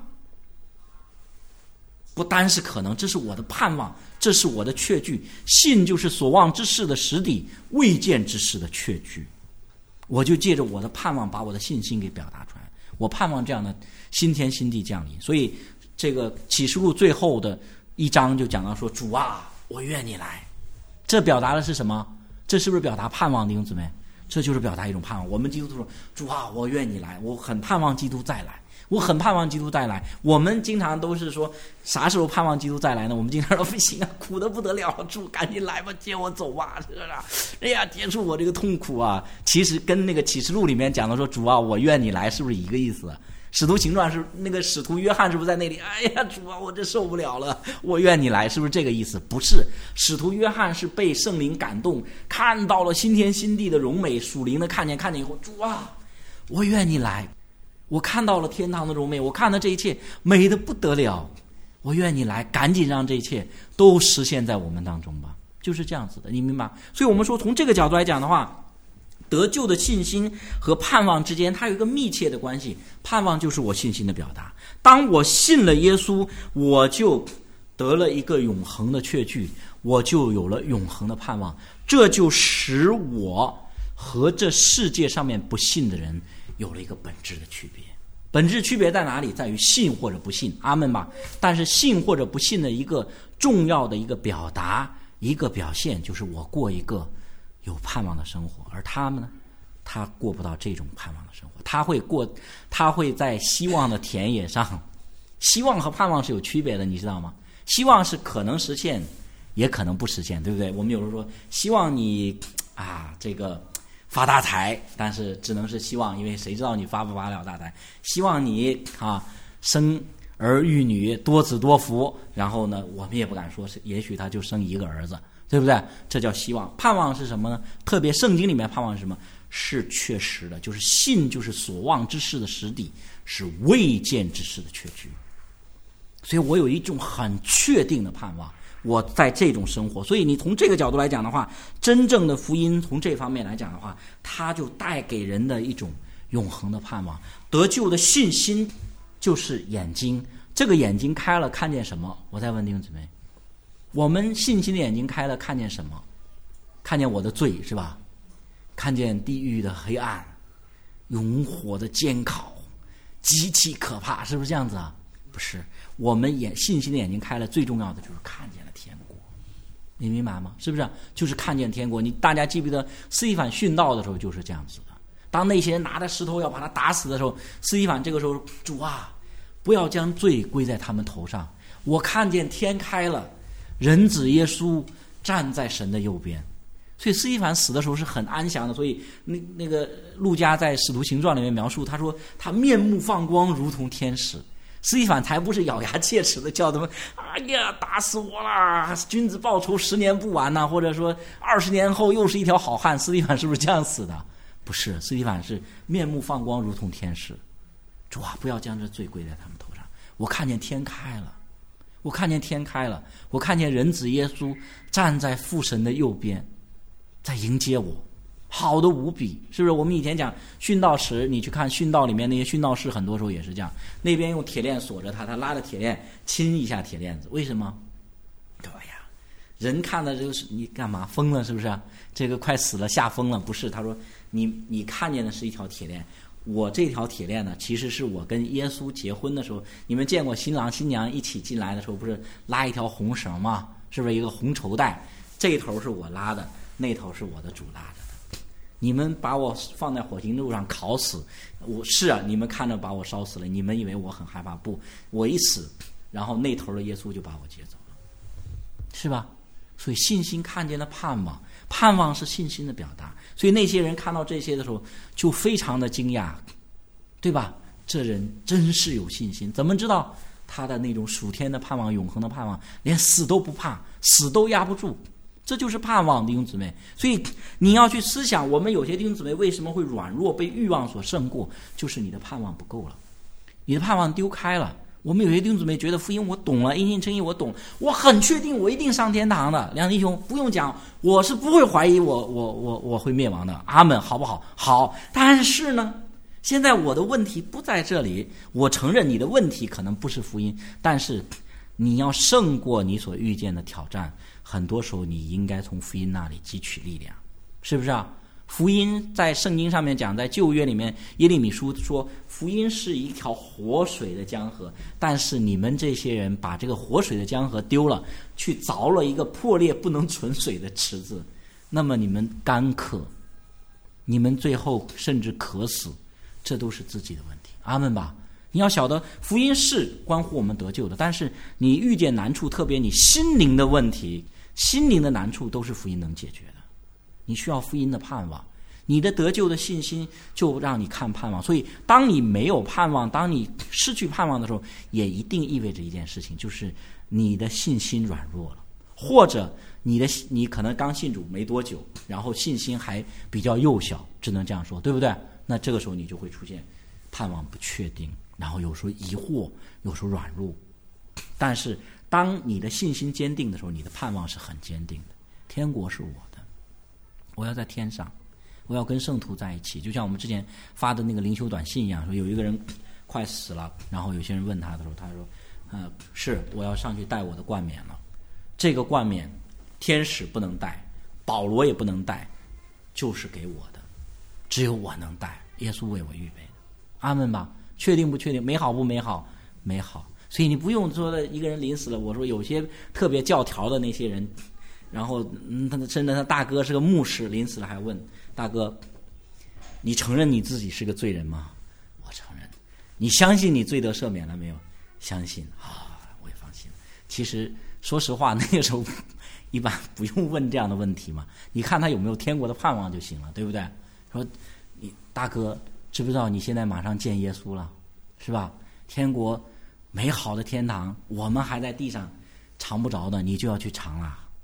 不单是可能，这是我的盼望，这是我的确据。信就是所望之事的实底，未见之事的确据。我就借着我的盼望，把我的信心给表达出来。我盼望这样的新天新地降临。所以这个启示录最后的1章就讲到说，主啊，我愿你来。这表达的是什么？这是不是表达盼望，弟兄姊妹？这就是表达一种盼望。我们基督徒说，主啊，我愿你来，我很盼望基督再来，我很盼望基督再来。我们经常都是说，啥时候盼望基督再来呢？我们经常说不行啊，苦得不得了，主赶紧来吧，接我走吧，是吧？哎呀，结束我这个痛苦啊！其实跟那个启示录里面讲的说，主啊，我愿你来，是不是一个意思？使徒行传是那个使徒约翰是不是在那里？哎呀，主啊，我这受不了了，我愿你来，是不是这个意思？不是，使徒约翰是被圣灵感动，看到了新天新地的荣美，属灵的看见以后，主啊，我愿你来，我看到了天堂的荣美，我看到这一切美得不得了，我愿你来，赶紧让这一切都实现在我们当中吧。就是这样子的，你明白？所以我们说从这个角度来讲的话，得救的信心和盼望之间它有一个密切的关系。盼望就是我信心的表达，当我信了耶稣，我就得了一个永恒的确据，我就有了永恒的盼望。这就使我和这世界上面不信的人有了一个本质的区别。本质区别在哪里？在于信或者不信，阿们吧。但是信或者不信的一个重要的一个表达，一个表现，就是我过一个有盼望的生活。而他们呢，他过不到这种盼望的生活，他会在希望的田野上。希望和盼望是有区别的，你知道吗？希望是可能实现也可能不实现，对不对？我们有人说希望你这个发大财，但是只能是希望，因为谁知道你发不发了大财。希望你生儿育女，多子多福，然后呢我们也不敢说是也许他就生一个儿子， 对不对？这叫希望。盼望是什么呢？特别圣经里面盼望是什么？是确实的，就是信就是所望之事的实底，是未见之事的确据。所以我有一种很确定的盼望，我在这种生活。所以你从这个角度来讲的话，真正的福音从这方面来讲的话，它就带给人的一种永恒的盼望。得救的信心就是眼睛，这个眼睛开了看见什么？我再问弟兄姊妹，我们信心的眼睛开了看见什么？看见我的罪是吧？看见地狱的黑暗，永火的监考，极其可怕，是不是这样子啊？不是，我们信心的眼睛开了，最重要的就是看见了天国，你明白吗？是不是？就是看见天国。大家记不记得司提反殉道的时候就是这样子的？当那些人拿着石头要把他打死的时候，司提反这个时候，主啊，不要将罪归在他们头上。我看见天开了，人子耶稣站在神的右边。所以司提反死的时候是很安详的。所以那个路加在使徒行传里面描述，他说他面目放光，如同天使。司提反才不是咬牙切齿的叫他们，哎呀，打死我啦！君子报仇10年不晚呐，或者说20年后又是一条好汉。司提反是不是这样死的？不是，司提反是面目放光，如同天使。主啊，不要将这罪归在他们头上。我看见天开了，我看见天开了，我看见人子耶稣站在父神的右边，在迎接我。好的无比，是不是？我们以前讲殉道时，你去看殉道里面那些殉道士，很多时候也是这样，那边用铁链锁着他拉着铁链亲一下铁链子，为什么？对呀，人看的就是你干嘛疯了是不是？这个快死了吓疯了，不是？他说你看见的是一条铁链，我这条铁链呢，其实是我跟耶稣结婚的时候，你们见过新郎新娘一起进来的时候，不是拉一条红绳吗？是不是一个红绸带？这头是我拉的，那头是我的主拉着。你们把我放在火星路上烤死，你们看着把我烧死了，你们以为我很害怕？不，我一死，然后那头的耶稣就把我接走了，是吧？所以信心看见了盼望，盼望是信心的表达。所以那些人看到这些的时候就非常的惊讶，对吧？这人真是有信心，怎么知道他的那种属天的盼望、永恒的盼望，连死都不怕，死都压不住。这就是盼望，弟兄姊妹。所以你要去思想，我们有些弟兄姊妹为什么会软弱，被欲望所胜过，就是你的盼望不够了，你的盼望丢开了。我们有些弟兄姊妹觉得福音我懂了，因信称义我懂，我很确定我一定上天堂的。梁弟兄不用讲，我是不会怀疑我会灭亡的，阿们，好不好？好。但是呢，现在我的问题不在这里，我承认你的问题可能不是福音，但是你要胜过你所遇见的挑战，很多时候你应该从福音那里汲取力量，是不是啊？福音在圣经上面讲，在旧约里面耶利米书说福音是一条活水的江河，但是你们这些人把这个活水的江河丢了，去凿了一个破裂不能存水的池子，那么你们干渴，你们最后甚至渴死，这都是自己的问题，阿们吧。你要晓得福音是关乎我们得救的，但是你遇见难处，特别你心灵的问题，心灵的难处都是福音能解决的。你需要福音的盼望，你的得救的信心就让你看盼望。所以当你没有盼望，当你失去盼望的时候，也一定意味着一件事情，就是你的信心软弱了，或者你可能刚信主没多久，然后信心还比较幼小，只能这样说，对不对？那这个时候你就会出现盼望不确定，然后有时候疑惑，有时候软弱。但是当你的信心坚定的时候，你的盼望是很坚定的。天国是我的，我要在天上，我要跟圣徒在一起。就像我们之前发的那个灵修短信一样，说有一个人快死了，然后有些人问他的时候，他说是我要上去带我的冠冕了。这个冠冕天使不能带，保罗也不能带，就是给我的，只有我能带，耶稣为我预备的。阿们吧。确定不确定？美好不美好？美好。所以你不用说一个人临死了，我说有些特别教条的那些人，然后甚至他大哥是个牧师，临死了还问大哥，你承认你自己是个罪人吗？我承认。你相信你罪得赦免了没有？相信啊，我也放心了。其实说实话，那个时候一般不用问这样的问题嘛，你看他有没有天国的盼望就行了，对不对？说你大哥知不知道你现在马上见耶稣了，是吧？天国美好的天堂，我们还在地上尝不着的，你就要去尝了。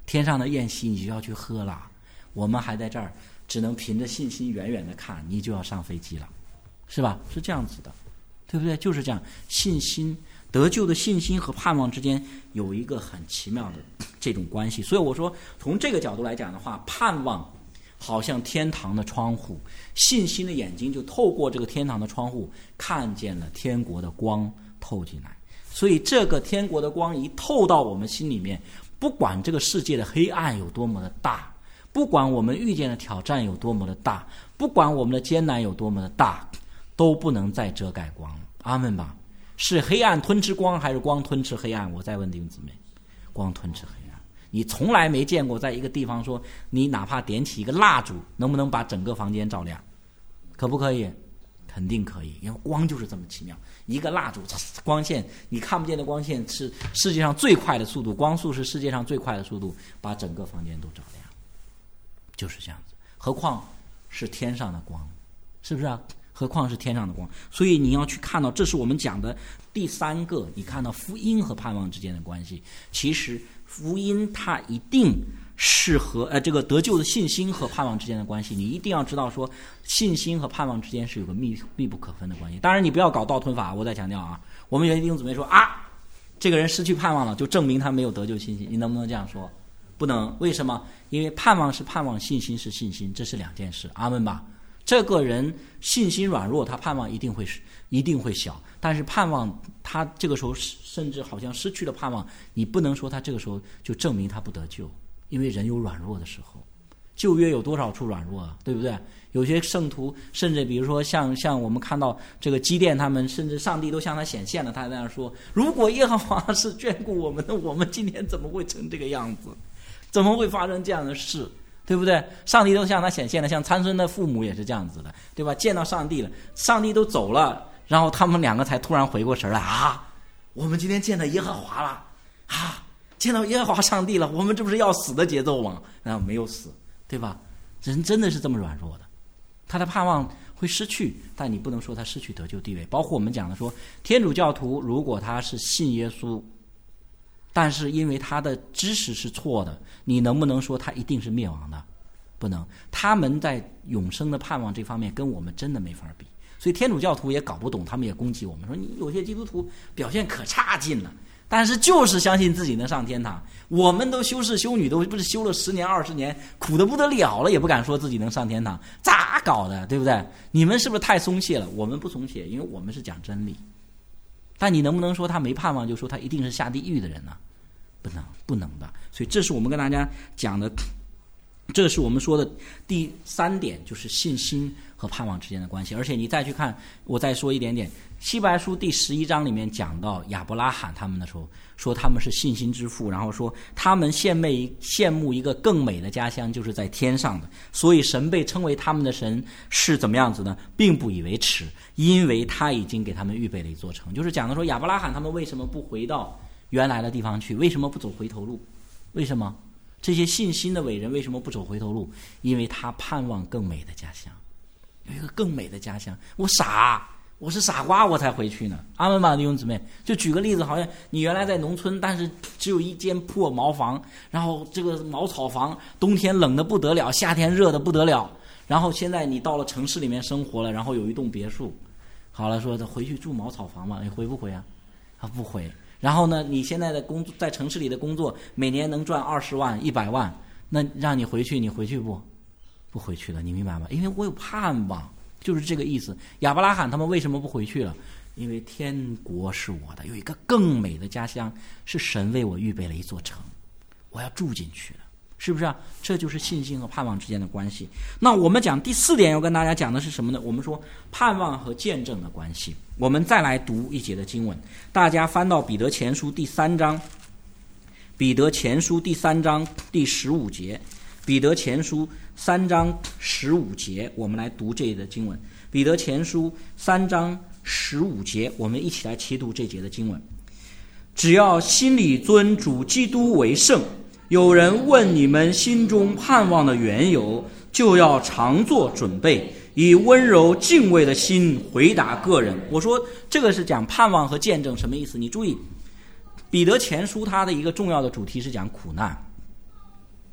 天上的宴席你就要去喝了，我们还在这儿只能凭着信心远远的看，你就要上飞机了，是吧？是这样子的，对不对？就是这样，信心得救的信心和盼望之间有一个很奇妙的这种关系。所以我说从这个角度来讲的话，盼望好像天堂的窗户，信心的眼睛就透过这个天堂的窗户看见了天国的光透进来。所以这个天国的光一透到我们心里面，不管这个世界的黑暗有多么的大，不管我们遇见的挑战有多么的大，不管我们的艰难有多么的大，都不能再遮盖光了。阿们吧。是黑暗吞吃光，还是光吞吃黑暗？我再问弟兄姊妹，光吞吃黑暗。你从来没见过在一个地方说你哪怕点起一个蜡烛能不能把整个房间照亮？可不可以？肯定可以，因为光就是这么奇妙。一个蜡烛光线，你看不见的光线是世界上最快的速度，光速是世界上最快的速度，把整个房间都照亮，就是这样子。何况是天上的光，是不是啊？何况是天上的光。所以你要去看到，这是我们讲的第三个，你看到福音和盼望之间的关系。其实福音它一定是和这个得救的信心和盼望之间的关系。你一定要知道说，信心和盼望之间是有个密不可分的关系。当然你不要搞倒吞法，我再强调啊，我们有些弟兄姊妹说啊，这个人失去盼望了，就证明他没有得救信心。你能不能这样说？不能。为什么？因为盼望是盼望，信心是信心，这是两件事。阿们吧。这个人信心软弱，他盼望一定会小，但是盼望他这个时候甚至好像失去了盼望，你不能说他这个时候就证明他不得救，因为人有软弱的时候。旧约有多少处软弱啊，对不对？有些圣徒甚至比如说像我们看到这个基甸他们，甚至上帝都向他显现了，他在那说，如果耶和华是眷顾我们的，我们今天怎么会成这个样子？怎么会发生这样的事？对不对？上帝都向他显现了，像参孙的父母也是这样子的，对吧？见到上帝了，上帝都走了，然后他们两个才突然回过神来啊！我们今天见到耶和华了啊！见到耶和华上帝了，我们这不是要死的节奏吗？然后没有死，对吧？人真的是这么软弱的，他的盼望会失去，但你不能说他失去得救地位。包括我们讲的说，天主教徒如果他是信耶稣，但是因为他的知识是错的，你能不能说他一定是灭亡的？不能。他们在永生的盼望这方面跟我们真的没法比，所以天主教徒也搞不懂，他们也攻击我们说，你有些基督徒表现可差劲了，但是就是相信自己能上天堂。我们都修士修女都不是修了10年20年，苦得不得了了，也不敢说自己能上天堂，咋搞的？对不对？你们是不是太松懈了？我们不松懈，因为我们是讲真理。但你能不能说他没盼望就说他一定是下地狱的人呢？不能的。所以这是我们跟大家讲的，这是我们说的第3点，就是信心和盼望之间的关系。而且你再去看，我再说一点点，希伯来书第11章里面讲到亚伯拉罕他们的时候，说他们是信心之父，然后说他们羡慕一个更美的家乡，就是在天上的，所以神被称为他们的神是怎么样子呢？并不以为耻，因为他已经给他们预备了一座城。就是讲的说亚伯拉罕他们为什么不回到原来的地方去，为什么不走回头路？为什么这些信心的伟人为什么不走回头路？因为他盼望更美的家乡，有一个更美的家乡。我是傻瓜我才回去呢。阿们吧，弟兄姊妹。就举个例子，好像你原来在农村，但是只有一间破茅房，然后这个茅草房，冬天冷得不得了，夏天热得不得了，然后现在你到了城市里面生活了，然后有一栋别墅，好了，说回去住茅草房嘛，你回不回啊？不回。然后呢，你现在的工作在城市里的工作，每年能赚20万、100万，那让你回去，你回去不？不回去了，你明白吗？因为我有盼望，就是这个意思。亚伯拉罕他们为什么不回去了？因为天国是我的，有一个更美的家乡，是神为我预备了一座城，我要住进去了，是不是啊？这就是信心和盼望之间的关系。那我们讲第4点要跟大家讲的是什么呢？我们说盼望和见证的关系。我们再来读一节的经文，大家翻到彼得前书第3章，彼得前书第3章第15节，彼得前书3章15节，我们来读这节的经文。彼得前书3章15节，我们一起来齐读这节的经文。只要心里尊主基督为圣，有人问你们心中盼望的缘由，就要常做准备，以温柔敬畏的心回答个人。我说这个是讲盼望和见证，什么意思？你注意，彼得前书它的一个重要的主题是讲苦难，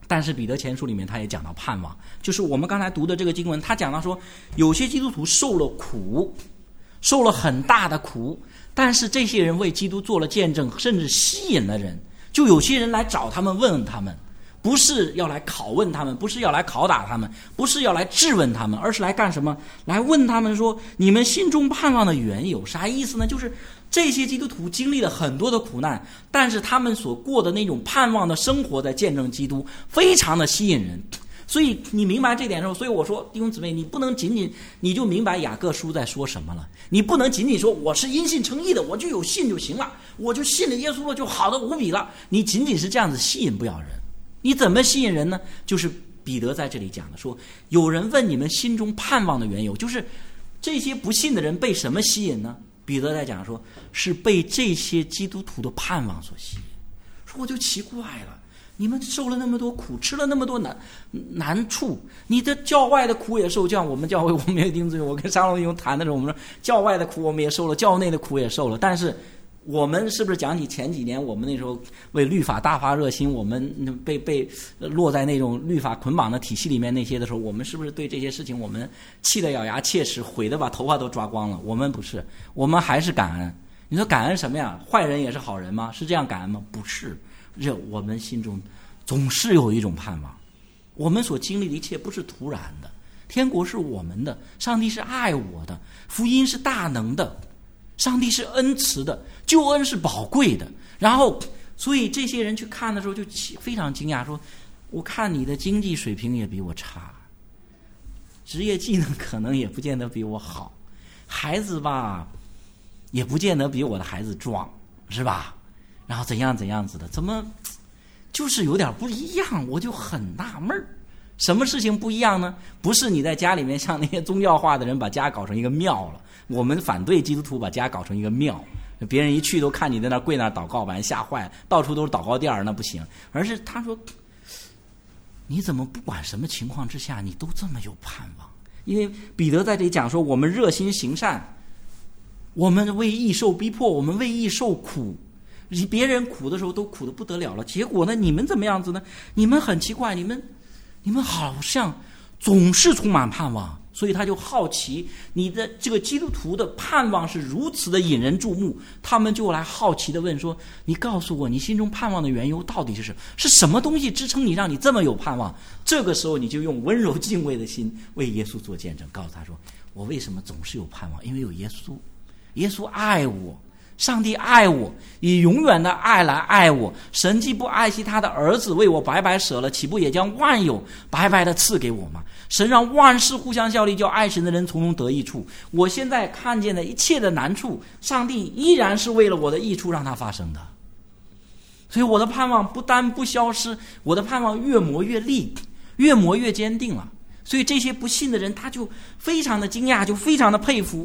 但是彼得前书里面他也讲到盼望，就是我们刚才读的这个经文，他讲到说有些基督徒受了苦，受了很大的苦，但是这些人为基督做了见证，甚至吸引了人，就有些人来找他们，问问他们，不是要来拷问他们，不是要来拷打他们，不是要来质问他们，而是来干什么？来问他们说，你们心中盼望的缘由啥意思呢？就是这些基督徒经历了很多的苦难，但是他们所过的那种盼望的生活在见证基督，非常的吸引人。所以你明白这点的时候，所以我说弟兄姊妹，你不能仅仅你就明白雅各书在说什么了，你不能仅仅说我是因信称义的，我就有信就行了，我就信了耶稣了，就好的无比了，你仅仅是这样子吸引不了人。你怎么吸引人呢？就是彼得在这里讲的，说有人问你们心中盼望的缘由，就是这些不信的人被什么吸引呢？彼得在讲说是被这些基督徒的盼望所吸引。说我就奇怪了，你们受了那么多苦，吃了那么多难处，你的教外的苦也受，就像我们教会，我们也定罪，我跟张龙兄谈的时候，我们说教外的苦我们也受了，教内的苦也受了，但是我们是不是讲起前几年我们那时候为律法大发热心，我们被落在那种律法捆绑的体系里面那些的时候，我们是不是对这些事情我们气得咬牙切齿，悔得把头发都抓光了？我们不是，我们还是感恩。你说感恩什么呀？坏人也是好人吗？是这样感恩吗？不是，我们心中总是有一种盼望。我们所经历的一切不是突然的，天国是我们的，上帝是爱我的，福音是大能的，上帝是恩慈的，救恩是宝贵的。然后所以这些人去看的时候就非常惊讶，说我看你的经济水平也比我差，职业技能可能也不见得比我好，孩子吧也不见得比我的孩子壮，是吧？然后怎样怎样子的，怎么就是有点不一样？我就很纳闷儿。什么事情不一样呢？不是你在家里面像那些宗教化的人把家搞成一个庙了，我们反对基督徒把家搞成一个庙，别人一去都看你在那跪那祷告，把人吓坏了，到处都是祷告店，那不行。而是他说你怎么不管什么情况之下你都这么有盼望？因为彼得在这里讲说，我们热心行善，我们为义受逼迫，我们为义受苦，别人苦的时候都苦得不得了了，结果呢你们怎么样子呢？你们很奇怪，你们好像总是充满盼望。所以他就好奇，你的这个基督徒的盼望是如此的引人注目，他们就来好奇的问说，你告诉我你心中盼望的缘由到底是什么东西支撑你，让你这么有盼望？这个时候你就用温柔敬畏的心为耶稣做见证，告诉他说，我为什么总是有盼望？因为有耶稣，耶稣爱我，上帝爱我，以永远的爱来爱我。神既不爱惜他的儿子为我白白舍了，岂不也将万有白白的赐给我吗？神让万事互相效力，叫爱神的人从中得益处。我现在看见的一切的难处，上帝依然是为了我的益处让它发生的。所以我的盼望不但不消失，我的盼望越磨越利，越磨越坚定了。所以这些不信的人他就非常的惊讶，就非常的佩服。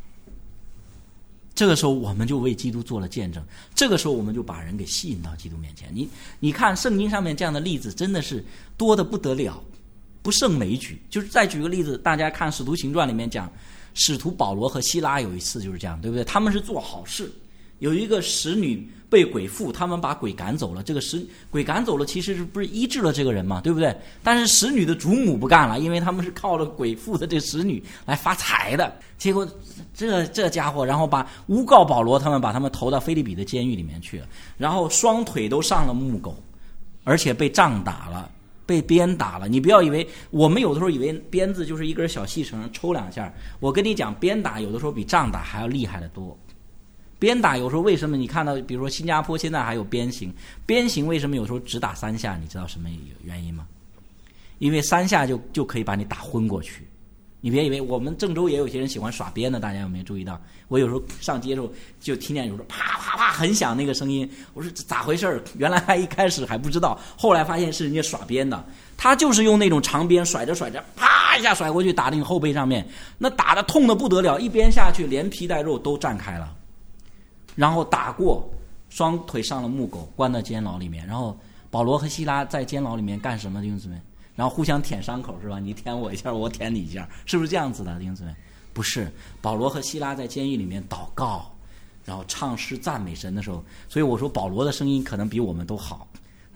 这个时候我们就为基督做了见证，这个时候我们就把人给吸引到基督面前。你看圣经上面这样的例子真的是多得不得了，不胜枚举。就是再举个例子，大家看使徒行传里面讲，使徒保罗和希拉有一次就是这样，对不对？他们是做好事，有一个使女被鬼附，他们把鬼赶走了，这个鬼赶走了，其实不是医治了这个人嘛，对不对？但是使女的主母不干了，因为他们是靠着鬼附的这使女来发财的，结果这家伙然后把诬告保罗，他们把他们投到腓立比的监狱里面去了，然后双腿都上了木狗，而且被杖打了，被鞭打了。你不要以为，我们有的时候以为鞭子就是一根小细绳抽两下，我跟你讲，鞭打有的时候比杖打还要厉害得多。鞭打有时候为什么你看到比如说新加坡现在还有鞭刑，鞭刑为什么有时候只打3下？你知道什么原因吗？因为3下就可以把你打昏过去。你别以为，我们郑州也有些人喜欢耍鞭的，大家有没有注意到？我有时候上街的时候就听见有时候啪啪啪很响那个声音，我说咋回事？原来一开始还不知道，后来发现是人家耍鞭的，他就是用那种长鞭甩着甩着，啪一下甩过去打你后背上面，那打得痛得不得了，一鞭下去连皮带肉都绽开了。然后打过，双腿上了木狗，关到监牢里面。然后保罗和希拉在监牢里面干什么？弟兄姊妹，然后互相舔伤口是吧？你舔我一下，我舔你一下，是不是这样子的？弟兄姊妹，不是。保罗和希拉在监狱里面祷告，然后唱诗赞美神的时候，所以我说保罗的声音可能比我们都好。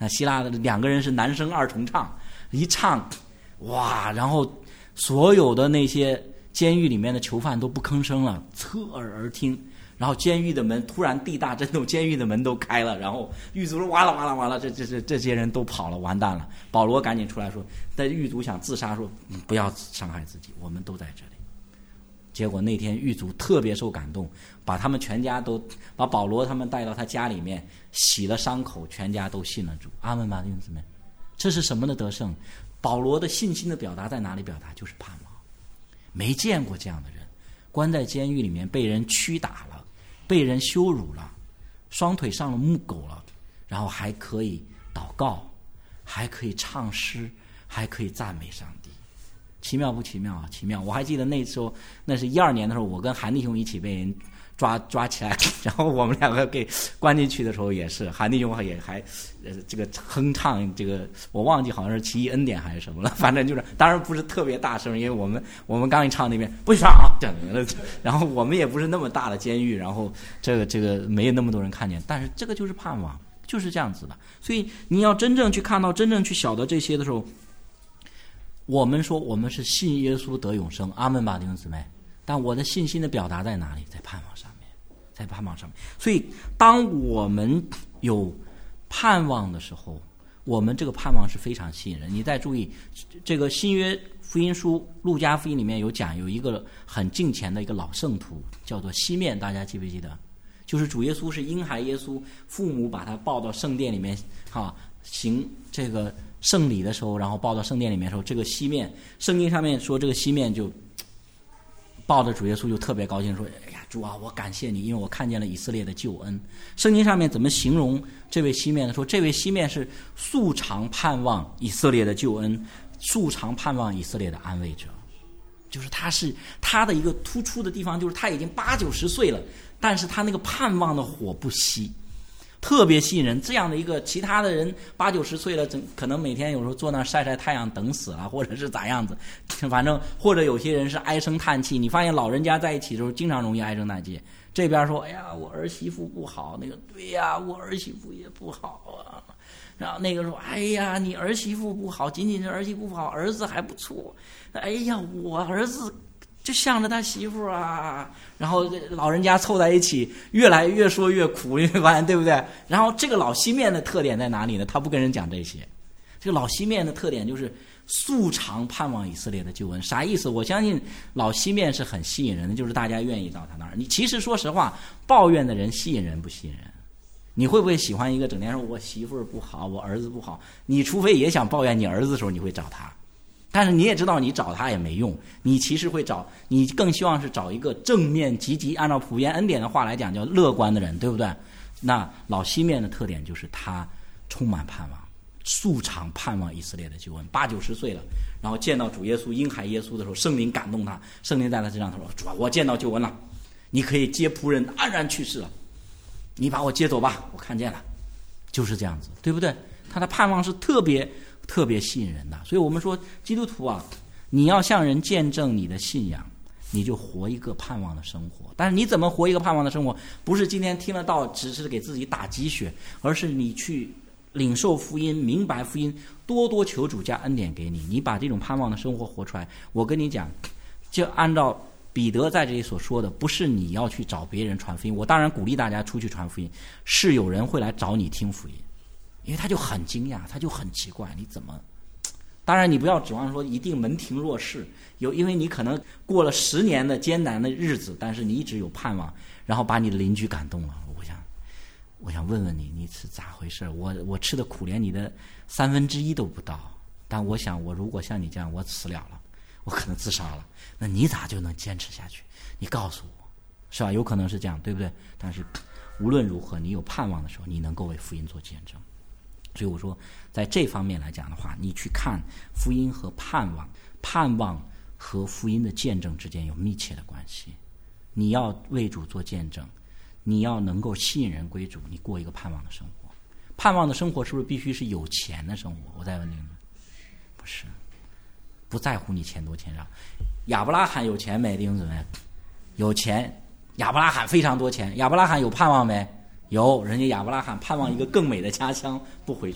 那希腊的2个人是男声2重唱，一唱，哇，然后所有的那些监狱里面的囚犯都不吭声了，侧耳而听。然后监狱的门突然地大震动，监狱的门都开了，然后狱卒说完了，这些人都跑了，完蛋了。保罗赶紧出来说，但狱卒想自杀，说不要伤害自己，我们都在这里。结果那天狱卒特别受感动，把他们全家都把保罗他们带到他家里面，洗了伤口，全家都信了主。阿们吧，弟兄姊妹，这是什么的得胜？保罗的信心的表达在哪里表达？就是盼望。没见过这样的人，关在监狱里面被人屈打了，被人羞辱了，双腿上了木狗了，然后还可以祷告，还可以唱诗，还可以赞美上帝。奇妙不奇妙啊？奇妙！我还记得那时候，那是12年的时候，我跟韩弟兄一起被人抓起来，然后我们2个给关进去的时候也是，韩弟兄也还这个哼唱这个，我忘记好像是奇异恩典还是什么了，反正就是当然不是特别大声，因为我们刚一唱那边不许唱啊，然后我们也不是那么大的监狱，然后这个没有那么多人看见，但是这个就是盼望，就是这样子的。所以你要真正去看到，真正去晓得这些的时候，我们说我们是信耶稣得永生，阿们吧，弟兄姊妹。但我的信心的表达在哪里？在盼望上面，在盼望上面。所以当我们有盼望的时候，我们这个盼望是非常吸引人。你再注意这个新约福音书路加福音里面有讲，有一个很敬虔的一个老圣徒叫做西面，大家记不记得？就是主耶稣是婴孩耶稣，父母把他抱到圣殿里面行这个圣礼的时候，然后抱到圣殿里面的时候，这个西面圣经上面说这个西面就抱着主耶稣就特别高兴，说哎呀主啊，我感谢你，因为我看见了以色列的救恩。圣经上面怎么形容这位西面呢？说这位西面是素常盼望以色列的救恩，素常盼望以色列的安慰者。就是他的一个突出的地方，就是他已经80-90岁了，但是他那个盼望的火不熄，特别吸引人。这样的一个其他的人80-90岁了，可能每天有时候坐那晒晒太阳等死了，或者是咋样子，反正或者有些人是唉声叹气。你发现老人家在一起的时候经常容易唉声叹气，这边说哎呀我儿媳妇不好，那个对呀我儿媳妇也不好啊，然后那个说哎呀你儿媳妇不好，仅仅是儿媳妇不好，儿子还不错，哎呀我儿子就向着他媳妇啊，然后老人家凑在一起，越说越苦，你发现对不对？然后这个老西面的特点在哪里呢？他不跟人讲这些。这个老西面的特点就是素常盼望以色列的救恩。啥意思？我相信老西面是很吸引人的，就是大家愿意到他那儿。你其实说实话，抱怨的人吸引人不吸引人？你会不会喜欢一个整天说我媳妇儿不好，我儿子不好？你除非也想抱怨你儿子的时候，你会找他。但是你也知道你找他也没用，你其实会找，你更希望是找一个正面积极，按照普遍恩典的话来讲叫乐观的人，对不对？那老西面的特点就是他充满盼望，素常盼望以色列的救恩，80-90岁了，然后见到主耶稣婴孩耶稣的时候，圣灵感动他，圣灵在他身上，他说主啊，我见到救恩了，你可以接仆人安然去世了，你把我接走吧，我看见了，就是这样子，对不对？他的盼望是特别吸引人的。所以我们说基督徒啊，你要向人见证你的信仰，你就活一个盼望的生活。但是你怎么活一个盼望的生活？不是今天听了道只是给自己打鸡血，而是你去领受福音，明白福音，多多求主加恩典给你，你把这种盼望的生活活出来。我跟你讲，就按照彼得在这里所说的，不是你要去找别人传福音，我当然鼓励大家出去传福音，是有人会来找你听福音，因为他就很惊讶，他就很奇怪，你怎么？当然你不要指望说一定门庭若市，因为你可能过了10年的艰难的日子，但是你一直有盼望，然后把你的邻居感动了。我想问问你是咋回事？我吃的苦连你的1/3都不到，但我想我如果像你这样，我死了，我可能自杀了，那你咋就能坚持下去？你告诉我，是吧？有可能是这样，对不对？但是无论如何，你有盼望的时候，你能够为福音做见证。所以我说，在这方面来讲的话，你去看福音和盼望，盼望和福音的见证之间有密切的关系。你要为主做见证，你要能够吸引人归主，你过一个盼望的生活。盼望的生活是不是必须是有钱的生活？我再问你们，不是，不在乎你钱多钱少。亚伯拉罕有钱没？弟兄姊妹，有钱。亚伯拉罕非常多钱。亚伯拉罕有盼望没？有，人家亚伯拉罕盼望一个更美的家乡，不回去，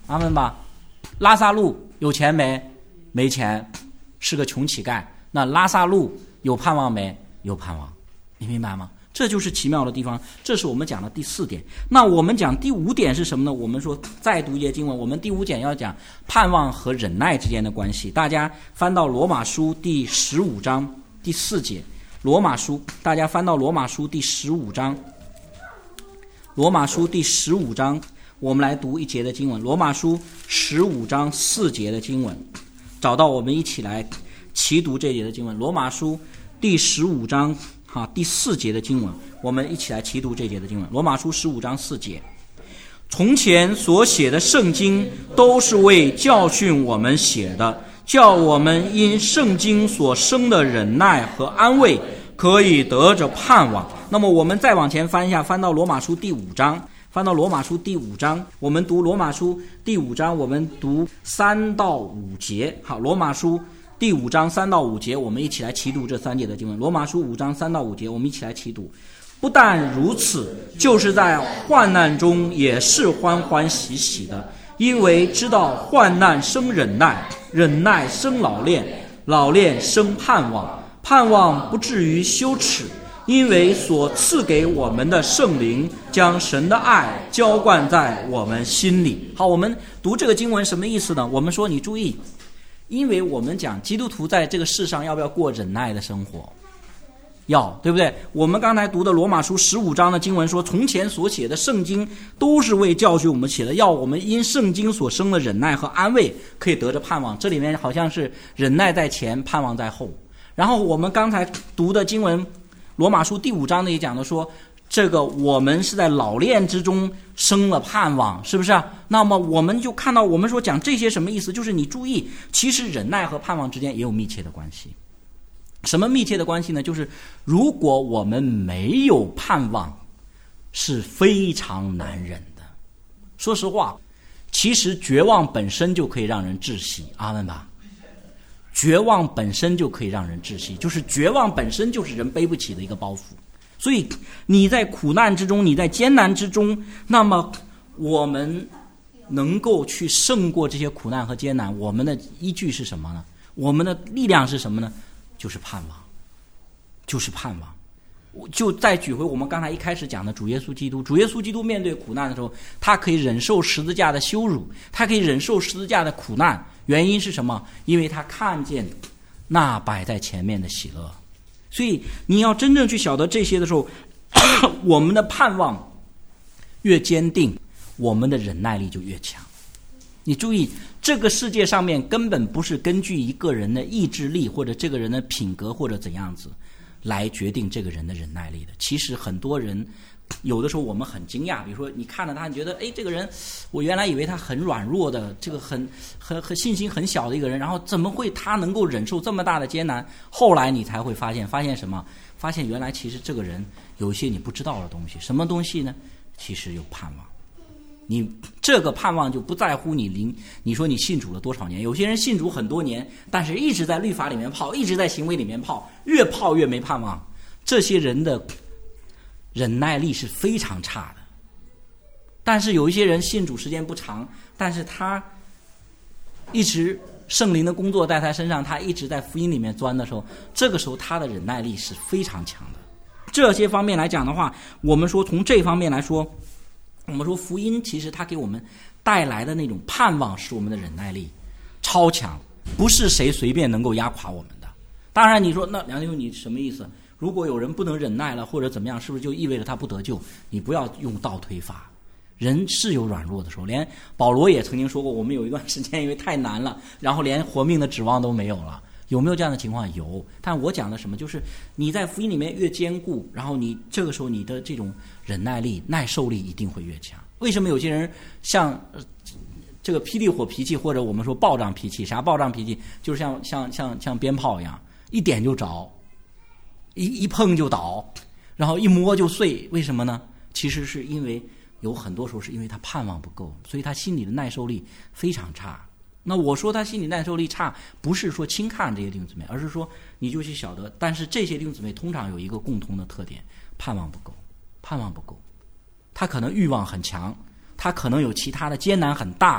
阿们吧。拉撒路有钱没？没钱，是个穷乞丐。那拉撒路有盼望没？有盼望。你明白吗？这就是奇妙的地方。这是我们讲的第4点。那我们讲第5点是什么呢？我们说再读一节经文，我们第5点要讲盼望和忍耐之间的关系。大家翻到罗马书第15章第4节。罗马书，大家翻到罗马书第15章。罗马书第15章，我们来读一节的经文。罗马书15章4节的经文，找到我们一起来齐读这节的经文。罗马书第15章第4节的经文，我们一起来齐读这节的经文。罗马书15章4节，从前所写的圣经都是为教训我们写的，叫我们因圣经所生的忍耐和安慰可以得着盼望。那么我们再往前翻一下，翻到罗马书第5章，翻到罗马书第5章，我们读罗马书第5章，我们读3到5节。好，罗马书第5章3到5节，我们一起来齐读这3节的经文。罗马书5章3到5节，我们一起来齐读。不但如此，就是在患难中也是欢欢喜喜的，因为知道患难生忍耐，忍耐生老练，老练生盼望，盼望不至于羞耻，因为所赐给我们的圣灵将神的爱浇灌在我们心里。好，我们读这个经文什么意思呢？我们说你注意，因为我们讲基督徒在这个世上要不要过忍耐的生活？要，对不对？我们刚才读的罗马书15章的经文说，从前所写的圣经都是为教训我们写的，要我们因圣经所生的忍耐和安慰可以得着盼望。这里面好像是忍耐在前，盼望在后。然后我们刚才读的经文罗马书第5章也讲的说，这个我们是在老练之中生了盼望，是不是啊？那么我们就看到，我们说讲这些什么意思？就是你注意，其实忍耐和盼望之间也有密切的关系。什么密切的关系呢？就是如果我们没有盼望，是非常难忍的。说实话，其实绝望本身就可以让人窒息，阿们吧。绝望本身就可以让人窒息，就是绝望本身就是人背不起的一个包袱。所以你在苦难之中，你在艰难之中，那么我们能够去胜过这些苦难和艰难，我们的依据是什么呢？我们的力量是什么呢？就是盼望，就是盼望。就再举回我们刚才一开始讲的主耶稣基督，主耶稣基督面对苦难的时候，他可以忍受十字架的羞辱，他可以忍受十字架的苦难，原因是什么？因为他看见那摆在前面的喜乐。所以你要真正去晓得这些的时候，我们的盼望越坚定，我们的忍耐力就越强。你注意，这个世界上面根本不是根据一个人的意志力或者这个人的品格或者怎样子来决定这个人的忍耐力的。其实很多人有的时候我们很惊讶，比如说你看了他，你觉得这个人我原来以为他很软弱的，这个很信心很小的一个人，然后怎么会他能够忍受这么大的艰难？后来你才会发现什么？发现原来其实这个人有一些你不知道的东西。什么东西呢？其实有盼望。你这个盼望就不在乎你说你信主了多少年，有些人信主很多年，但是一直在律法里面泡，一直在行为里面泡，越泡越没盼望。这些人的忍耐力是非常差的。但是有一些人信主时间不长，但是他一直圣灵的工作在他身上，他一直在福音里面钻的时候，这个时候他的忍耐力是非常强的。这些方面来讲的话，我们说从这方面来说，我们说福音其实它给我们带来的那种盼望，使我们的忍耐力超强，不是谁随便能够压垮我们的。当然你说那梁弟兄你什么意思？如果有人不能忍耐了或者怎么样，是不是就意味着他不得救？你不要用倒推法，人是有软弱的时候。连保罗也曾经说过，我们有一段时间因为太难了，然后连活命的指望都没有了。有没有这样的情况？有。但我讲的什么？就是你在福音里面越坚固，然后你这个时候你的这种忍耐力、耐受力一定会越强。为什么有些人像这个霹雳火脾气，或者我们说暴胀脾气？啥暴胀脾气？就是像鞭炮一样，一点就着，一碰就倒，然后一摸就碎。为什么呢？其实是因为有很多时候是因为他盼望不够，所以他心里的耐受力非常差。那我说他心理耐受力差，不是说轻看这些弟兄姊妹，而是说你就去晓得，但是这些弟兄姊妹通常有一个共同的特点，盼望不够，盼望不够。他可能欲望很强，他可能有其他的艰难很大，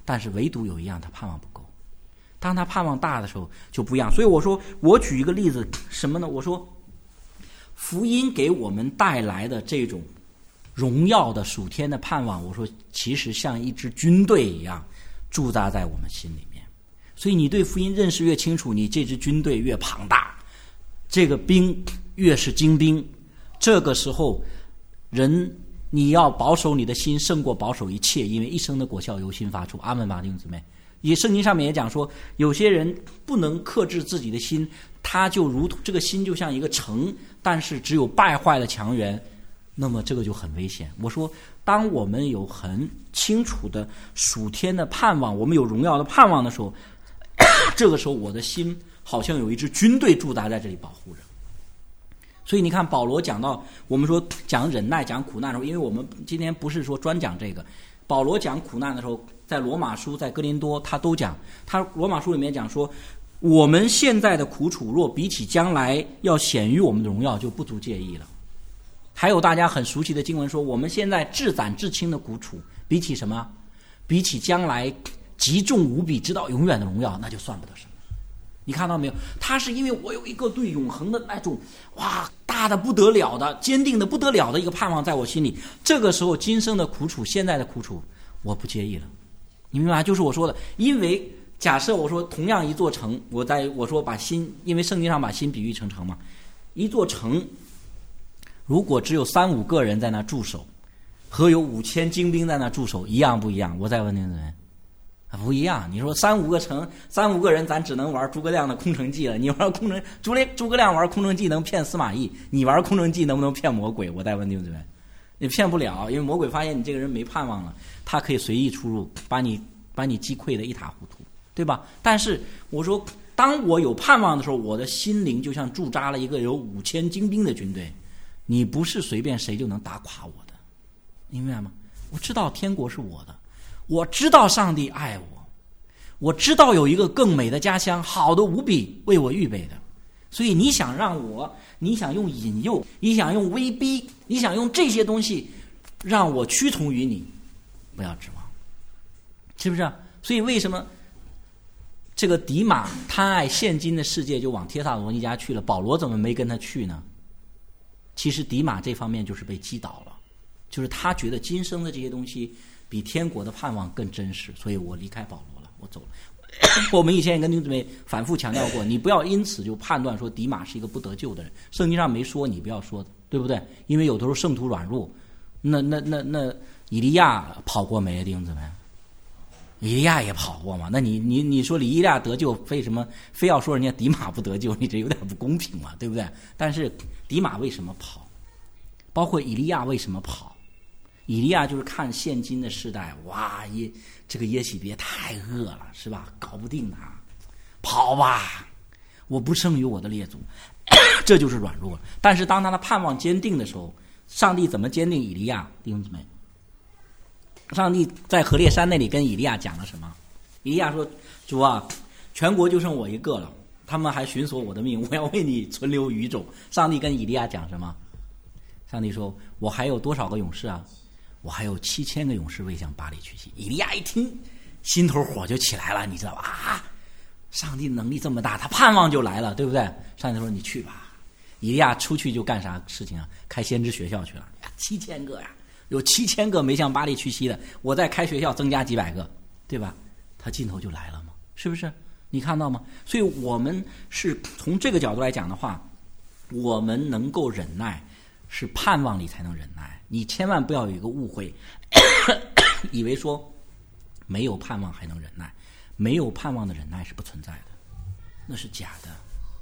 但是唯独有一样，他盼望不够。当他盼望大的时候就不一样。所以我说，我举一个例子，什么呢？我说，福音给我们带来的这种荣耀的属天的盼望，我说其实像一支军队一样驻扎在我们心里面。所以你对福音认识越清楚，你这支军队越庞大，这个兵越是精兵。这个时候人你要保守你的心胜过保守一切，因为一生的果效由心发出。阿们吧，弟兄姊妹。也圣经上面也讲说，有些人不能克制自己的心，他就如同这个心就像一个城，但是只有败坏的强援，那么这个就很危险。我说，当我们有很清楚的属天的盼望，我们有荣耀的盼望的时候，这个时候我的心好像有一支军队驻扎在这里保护着。所以你看保罗讲到，我们说讲忍耐讲苦难的时候，因为我们今天不是说专讲这个，保罗讲苦难的时候，在罗马书在哥林多他都讲，他罗马书里面讲说，我们现在的苦楚若比起将来要显于我们的荣耀，就不足介意了。还有大家很熟悉的经文说，我们现在至暂至轻的苦楚比起什么？比起将来极重无比直到永远的荣耀，那就算不得什么。你看到没有？他是因为我有一个对永恒的那种哇大的不得了的坚定的不得了的一个盼望在我心里，这个时候今生的苦楚现在的苦楚我不介意了。你明白吗？就是我说的，因为假设我说同样一座城，我说把心，因为圣经上把心比喻成城嘛，一座城如果只有3-5个人在那驻守，和有5000精兵在那驻守，一样不一样？我再问您人，不一样。你说3-5个城，3-5个人，咱只能玩诸葛亮的空城计了。你玩空城，诸葛亮玩空城计能骗司马懿，你玩空城计能不能骗魔鬼？我再问您人，你骗不了，因为魔鬼发现你这个人没盼望了，他可以随意出入，把你击溃得一塌糊涂，对吧？但是我说，当我有盼望的时候，我的心灵就像驻扎了一个有5000精兵的军队，你不是随便谁就能打垮我的，你明白吗？我知道天国是我的，我知道上帝爱我，我知道有一个更美的家乡，好的无比为我预备的。所以你想用引诱，你想用威逼，你想用这些东西让我屈从于你，不要指望，是不是？所以为什么这个迪马贪爱现今的世界就往帖撒罗尼迦去了，保罗怎么没跟他去呢？其实迪马这方面就是被击倒了，就是他觉得今生的这些东西比天国的盼望更真实，所以我离开保罗了，我走了。我们以前也跟弟兄姊妹反复强调过，你不要因此就判断说迪马是一个不得救的人，圣经上没说，你不要说的，对不对？因为有的时候圣徒软弱，那以利亚跑过没？弟兄姊妹，以利亚也跑过嘛？那你说以利亚得救，为什么非要说人家迪马不得救？你这有点不公平嘛，对不对？但是迪马为什么跑？包括以利亚为什么跑？以利亚就是看现今的时代，哇，这个耶洗别太恶了，是吧？搞不定他，跑吧，我不胜于我的列祖，这就是软弱了。但是当他的盼望坚定的时候，上帝怎么坚定以利亚？弟兄姊妹，上帝在何烈山那里跟以利亚讲了什么？以利亚说：“主啊，全国就剩我一个了，他们还寻索我的命，我要为你存留余种。”上帝跟以利亚讲什么？上帝说：“我还有多少个勇士啊？我还有7000个勇士未向巴黎屈膝。”以利亚一听，心头火就起来了，你知道吧？啊，上帝能力这么大，他盼望就来了，对不对？上帝说：“你去吧。”以利亚出去就干啥事情啊？开先知学校去了。7000个呀，有7000个没向巴黎屈膝的，我再开学校增加几百个，对吧？他劲头就来了嘛，是不是？你看到吗？所以我们是从这个角度来讲的话，我们能够忍耐，是盼望里才能忍耐。你千万不要有一个误会，以为说没有盼望还能忍耐，没有盼望的忍耐是不存在的，那是假的。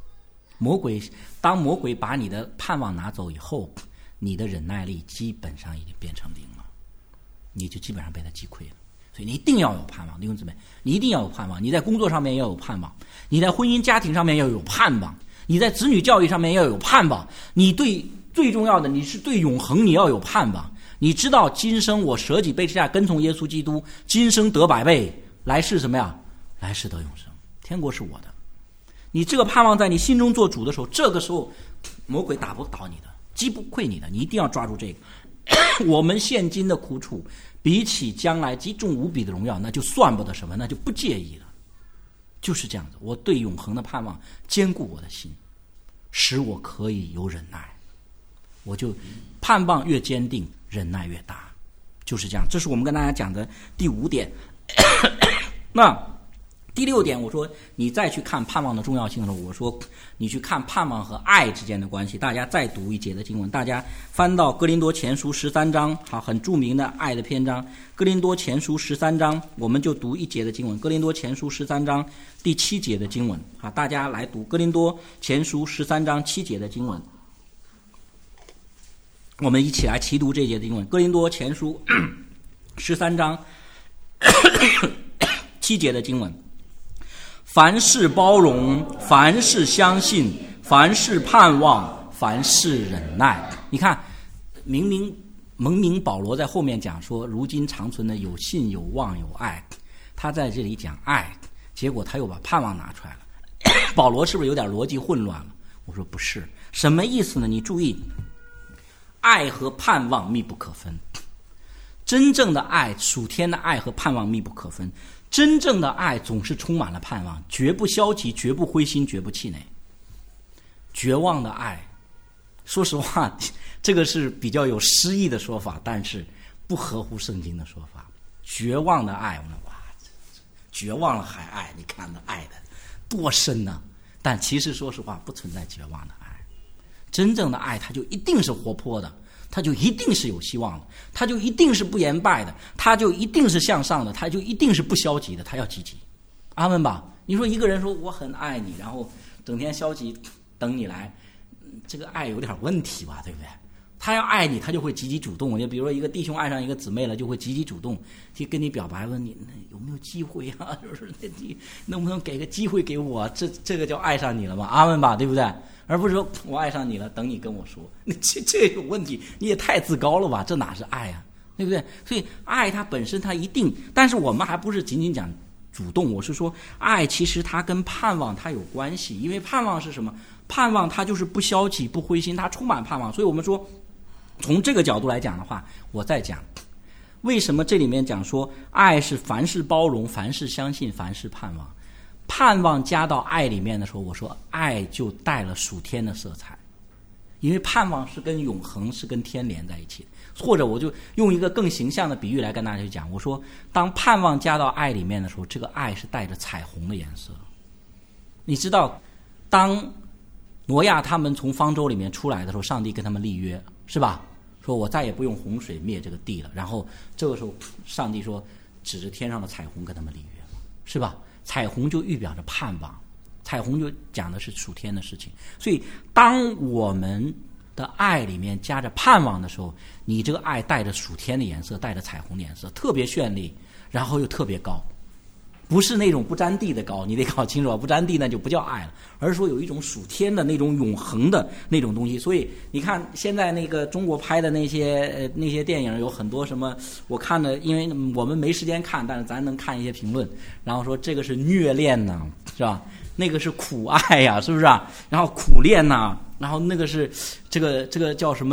当魔鬼把你的盼望拿走以后，你的忍耐力基本上已经变成0了，你就基本上被他击溃了。所以你一定要有盼望，弟兄姊妹，你一定要有盼望。你在工作上面要有盼望，你在婚姻家庭上面要有盼望，你在子女教育上面要有盼望，你对最重要的，你是对永恒你要有盼望。你知道今生我舍己背十字架跟从耶稣基督，今生得100倍，来世什么呀？来世得永生，天国是我的。你这个盼望在你心中做主的时候，这个时候魔鬼打不倒你的，击不溃你的，你一定要抓住这个。 我们现今的苦楚比起将来极重无比的荣耀，那就算不得什么，那就不介意了。就是这样子，我对永恒的盼望坚固我的心，使我可以有忍耐。我就盼望越坚定，忍耐越大，就是这样。这是我们跟大家讲的第5点。那第6点，我说你再去看盼望的重要性的时候，我说你去看盼望和爱之间的关系。大家再读一节的经文，大家翻到哥林多前书13章，好，很著名的爱的篇章。哥林多前书13章，我们就读一节的经文。哥林多前书13章第7节的经文，好，大家来读哥林多前书13章7节的经文。我们一起来齐读这节的经文。哥林多前书13章7节的经文。凡事包容，凡事相信，凡事盼望，凡事忍耐。你看，明明保罗在后面讲说，如今长存的有信、有望、有爱，他在这里讲爱，结果他又把盼望拿出来了。保罗是不是有点逻辑混乱了？我说不是，什么意思呢？你注意，爱和盼望密不可分。真正的爱，属天的爱和盼望密不可分。真正的爱总是充满了盼望，绝不消极，绝不灰心，绝不气馁。绝望的爱，说实话，这个是比较有诗意的说法，但是不合乎圣经的说法。绝望的爱，我们哇，绝望了还爱，你看那爱的多深呢？但其实说实话，不存在绝望的爱。真正的爱，它就一定是活泼的，它就一定是有希望的，它就一定是不言败的，它就一定是向上的，它就一定是不消极的，它要积极。阿们吧。你说一个人说我很爱你，然后整天消极等你来，这个爱有点问题吧，对不对？他要爱你，他就会积极主动。就比如说一个弟兄爱上一个姊妹了，就会积极主动去跟你表白，问你有没有机会啊？就是你能不能给个机会给我？这个叫爱上你了吗？阿们吧，对不对？而不是说我爱上你了，等你跟我说，这有问题，你也太自高了吧？这哪是爱啊？对不对？所以爱它本身它一定，但是我们还不是仅仅讲主动，我是说爱其实它跟盼望它有关系，因为盼望是什么？盼望它就是不消极不灰心，它充满盼望。所以我们说从这个角度来讲的话，我再讲为什么这里面讲说爱是凡事包容，凡事相信，凡事盼望。盼望加到爱里面的时候，我说爱就带了属天的色彩，因为盼望是跟永恒是跟天连在一起的。或者我就用一个更形象的比喻来跟大家讲，我说当盼望加到爱里面的时候，这个爱是带着彩虹的颜色。你知道当挪亚他们从方舟里面出来的时候，上帝跟他们立约，是吧？说我再也不用洪水灭这个地了。然后这个时候上帝说指着天上的彩虹跟他们立约，是吧？彩虹就预表着盼望，彩虹就讲的是属天的事情。所以当我们的爱里面加着盼望的时候，你这个爱带着属天的颜色，带着彩虹的颜色，特别绚丽，然后又特别高。不是那种不沾地的高，你得搞清楚，不沾地那就不叫爱了，而是说有一种属天的那种永恒的那种东西。所以你看现在那个中国拍的那些电影有很多什么，我看的，因为我们没时间看，但是咱能看一些评论，然后说这个是虐恋呐，是吧？那个是苦爱呀，是不是啊？然后苦恋呐，然后那个是这个叫什么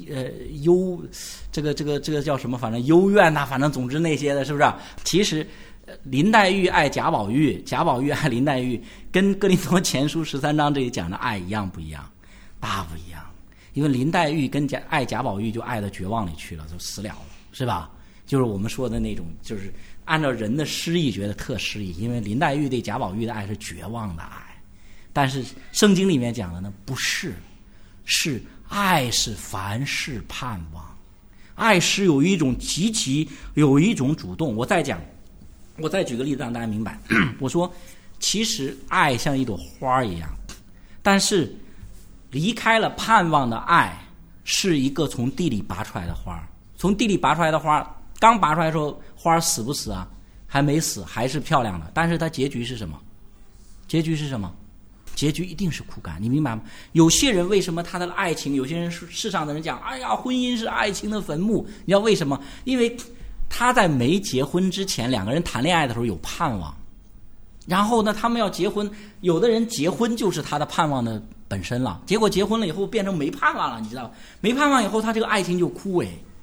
这个叫什么？反正幽怨呐，反正总之那些的，是不是啊？其实林黛玉爱贾宝玉，贾宝玉爱林黛玉，跟哥林多前书13章这里讲的爱一样不一样？大不一样。因为林黛玉跟爱贾宝玉就爱到绝望里去了，就死了，是吧？就是我们说的那种，就是按照人的诗意觉得特诗意，因为林黛玉对贾宝玉的爱是绝望的爱，但是圣经里面讲的呢不是，是爱是凡事盼望，爱是有一种积极，有一种主动。我再举个例子让大家明白。我说其实爱像一朵花一样，但是离开了盼望的爱是一个从地里拔出来的花。从地里拔出来的花，刚拔出来的时候花死不死啊？还没死，还是漂亮的，但是它结局是什么？结局是什么？结局一定是枯干，你明白吗？有些人为什么他的爱情，有些人世上的人讲，哎呀，婚姻是爱情的坟墓，你知道为什么？因为他在没结婚之前，两个人谈恋爱的时候有盼望，然后呢，他们要结婚，有的人结婚就是他的盼望的本身了，结果结婚了以后变成没盼望了，你知道吗？没盼望以后，他这个爱情就枯萎，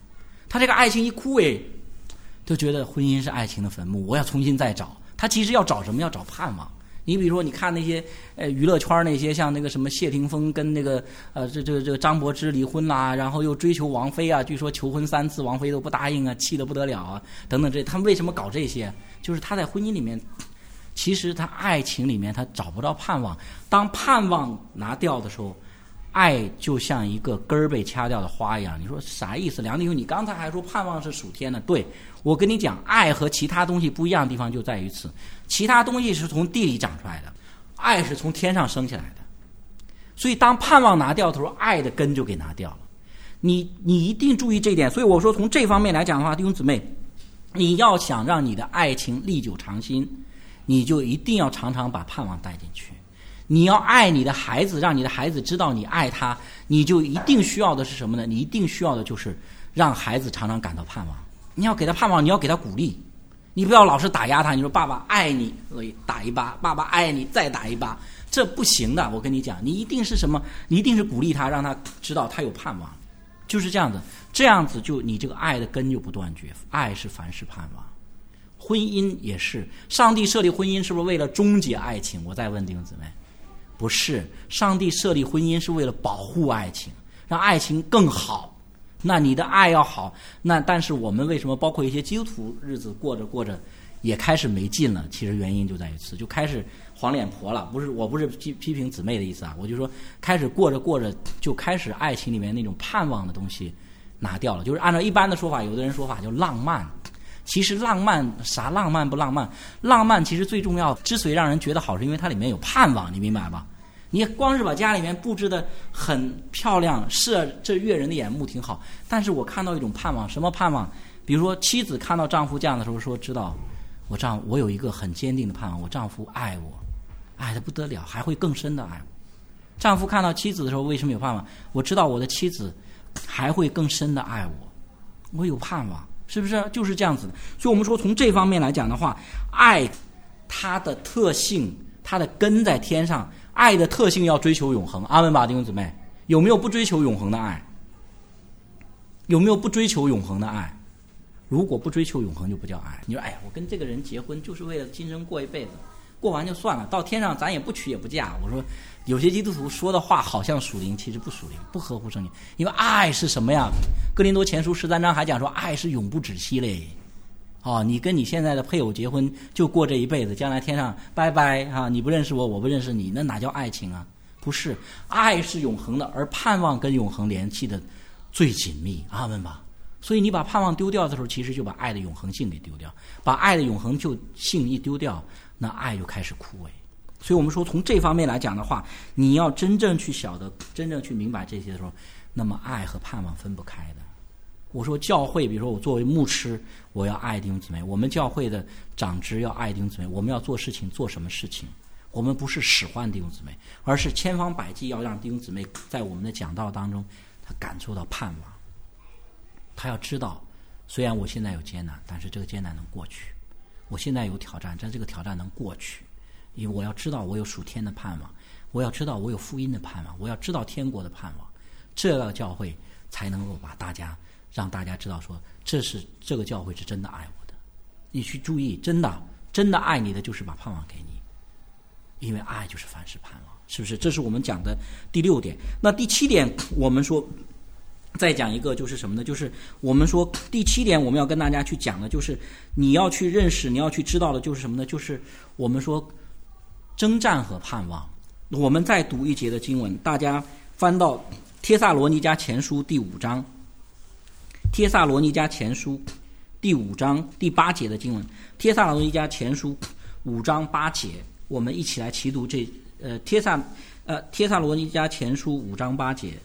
他这个爱情一枯萎，就觉得婚姻是爱情的坟墓，我要重新再找。他其实要找什么？要找盼望。你比如说，你看那些娱乐圈那些，像那个什么谢霆锋跟那个这个张柏芝离婚啦，然后又追求王菲啊，据说求婚3次，王菲都不答应啊，气得不得了啊，等等他们为什么搞这些？就是他在婚姻里面，其实他爱情里面他找不到盼望。当盼望拿掉的时候，爱就像一个根儿被掐掉的花一样。你说啥意思？梁弟兄，你刚才还说盼望是属天的，对，我跟你讲，爱和其他东西不一样的地方就在于此。其他东西是从地里长出来的，爱是从天上升起来的。所以当盼望拿掉的时候，爱的根就给拿掉了。你一定注意这一点。所以我说从这方面来讲的话，弟兄姊妹，你要想让你的爱情历久长新，你就一定要常常把盼望带进去。你要爱你的孩子，让你的孩子知道你爱他，你就一定需要的是什么呢？你一定需要的就是让孩子常常感到盼望。你要给他盼望，你要给他鼓励，你不要老是打压他。你说爸爸爱你，所以打一巴；爸爸爱你，再打一巴，这不行的。我跟你讲，你一定是什么？你一定是鼓励他，让他知道他有盼望，就是这样子。这样子就你这个爱的根就不断绝。爱是凡事盼望。婚姻也是，上帝设立婚姻是不是为了终结爱情？我再问弟兄姊妹，不是，上帝设立婚姻是为了保护爱情，让爱情更好。那你的爱要好，那但是我们为什么包括一些基督徒日子过着过着也开始没劲了？其实原因就在于此，就开始黄脸婆了。我不是批评姊妹的意思啊，我就说开始过着过着就开始爱情里面那种盼望的东西拿掉了。就是按照一般的说法，有的人说法就浪漫。其实浪漫啥浪漫不浪漫？浪漫其实最重要，之所以让人觉得好，是因为它里面有盼望，你明白吧？你光是把家里面布置的很漂亮，是这悦人的眼目挺好，但是我看到一种盼望。什么盼望？比如说妻子看到丈夫这样的时候说，知道我有一个很坚定的盼望，我丈夫爱我，爱得不得了，还会更深的爱我。丈夫看到妻子的时候为什么有盼望？我知道我的妻子还会更深的爱我，我有盼望，是不是？就是这样子的。所以我们说从这方面来讲的话，爱它的特性，它的根在天上。爱的特性要追求永恒，阿们吧，弟兄姊妹，有没有不追求永恒的爱？有没有不追求永恒的爱？如果不追求永恒就不叫爱。你说哎呀，我跟这个人结婚就是为了今生过一辈子，过完就算了，到天上咱也不娶也不嫁。我说有些基督徒说的话好像属灵，其实不属灵，不合乎圣经。因为爱是什么呀？哥林多前书13章还讲说爱是永不止息嘞。你跟你现在的配偶结婚就过这一辈子，将来天上拜拜啊！你不认识我，我不认识你，那哪叫爱情啊？不是，爱是永恒的，而盼望跟永恒联系的最紧密，阿们吧。所以你把盼望丢掉的时候，其实就把爱的永恒性给丢掉，把爱的永恒性一丢掉，那爱就开始枯萎。所以我们说从这方面来讲的话，你要真正去晓得，真正去明白这些的时候，那么爱和盼望分不开的。我说教会，比如说我作为牧师，我要爱弟兄姊妹，我们教会的长职要爱弟兄姊妹，我们要做事情做什么事情？我们不是使唤弟兄姊妹，而是千方百计要让弟兄姊妹在我们的讲道当中，他感受到盼望。他要知道，虽然我现在有艰难，但是这个艰难能过去；我现在有挑战，但这个挑战能过去。因为我要知道我有属天的盼望，我要知道我有福音的盼望，我要知道天国的盼望，这个教会才能够让大家知道说，这个教会是真的爱我的。你去注意，真的爱你的就是把盼望给你，因为爱就是凡事盼望，是不是？这是我们讲的第6点。那第7点，我们说再讲一个就是什么呢？就是我们说第7点我们要跟大家去讲的就是你要去认识，你要去知道的就是什么呢？就是我们说征战和盼望。我们再读一节的经文，大家翻到帖撒罗尼迦前书第5章，帖撒罗尼迦前书第5章第8节的经文，帖撒罗尼迦前书5章8节，我们一起来齐读帖撒罗尼迦前书5章8节，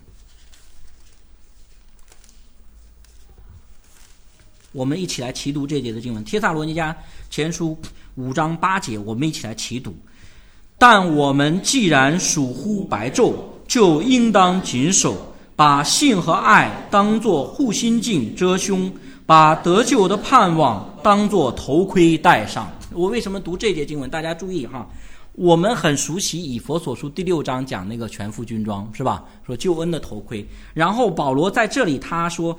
我们一起来齐读这节的经文。帖撒罗尼迦前书5章8节，我们一起来齐读。但我们既然属乎白昼，就应当谨守，把信和爱当作护心镜遮胸，把得救的盼望当作头盔戴上。我为什么读这节经文？大家注意哈，我们很熟悉以弗所书第6章讲那个全副军装，是吧？说救恩的头盔。然后保罗在这里他说，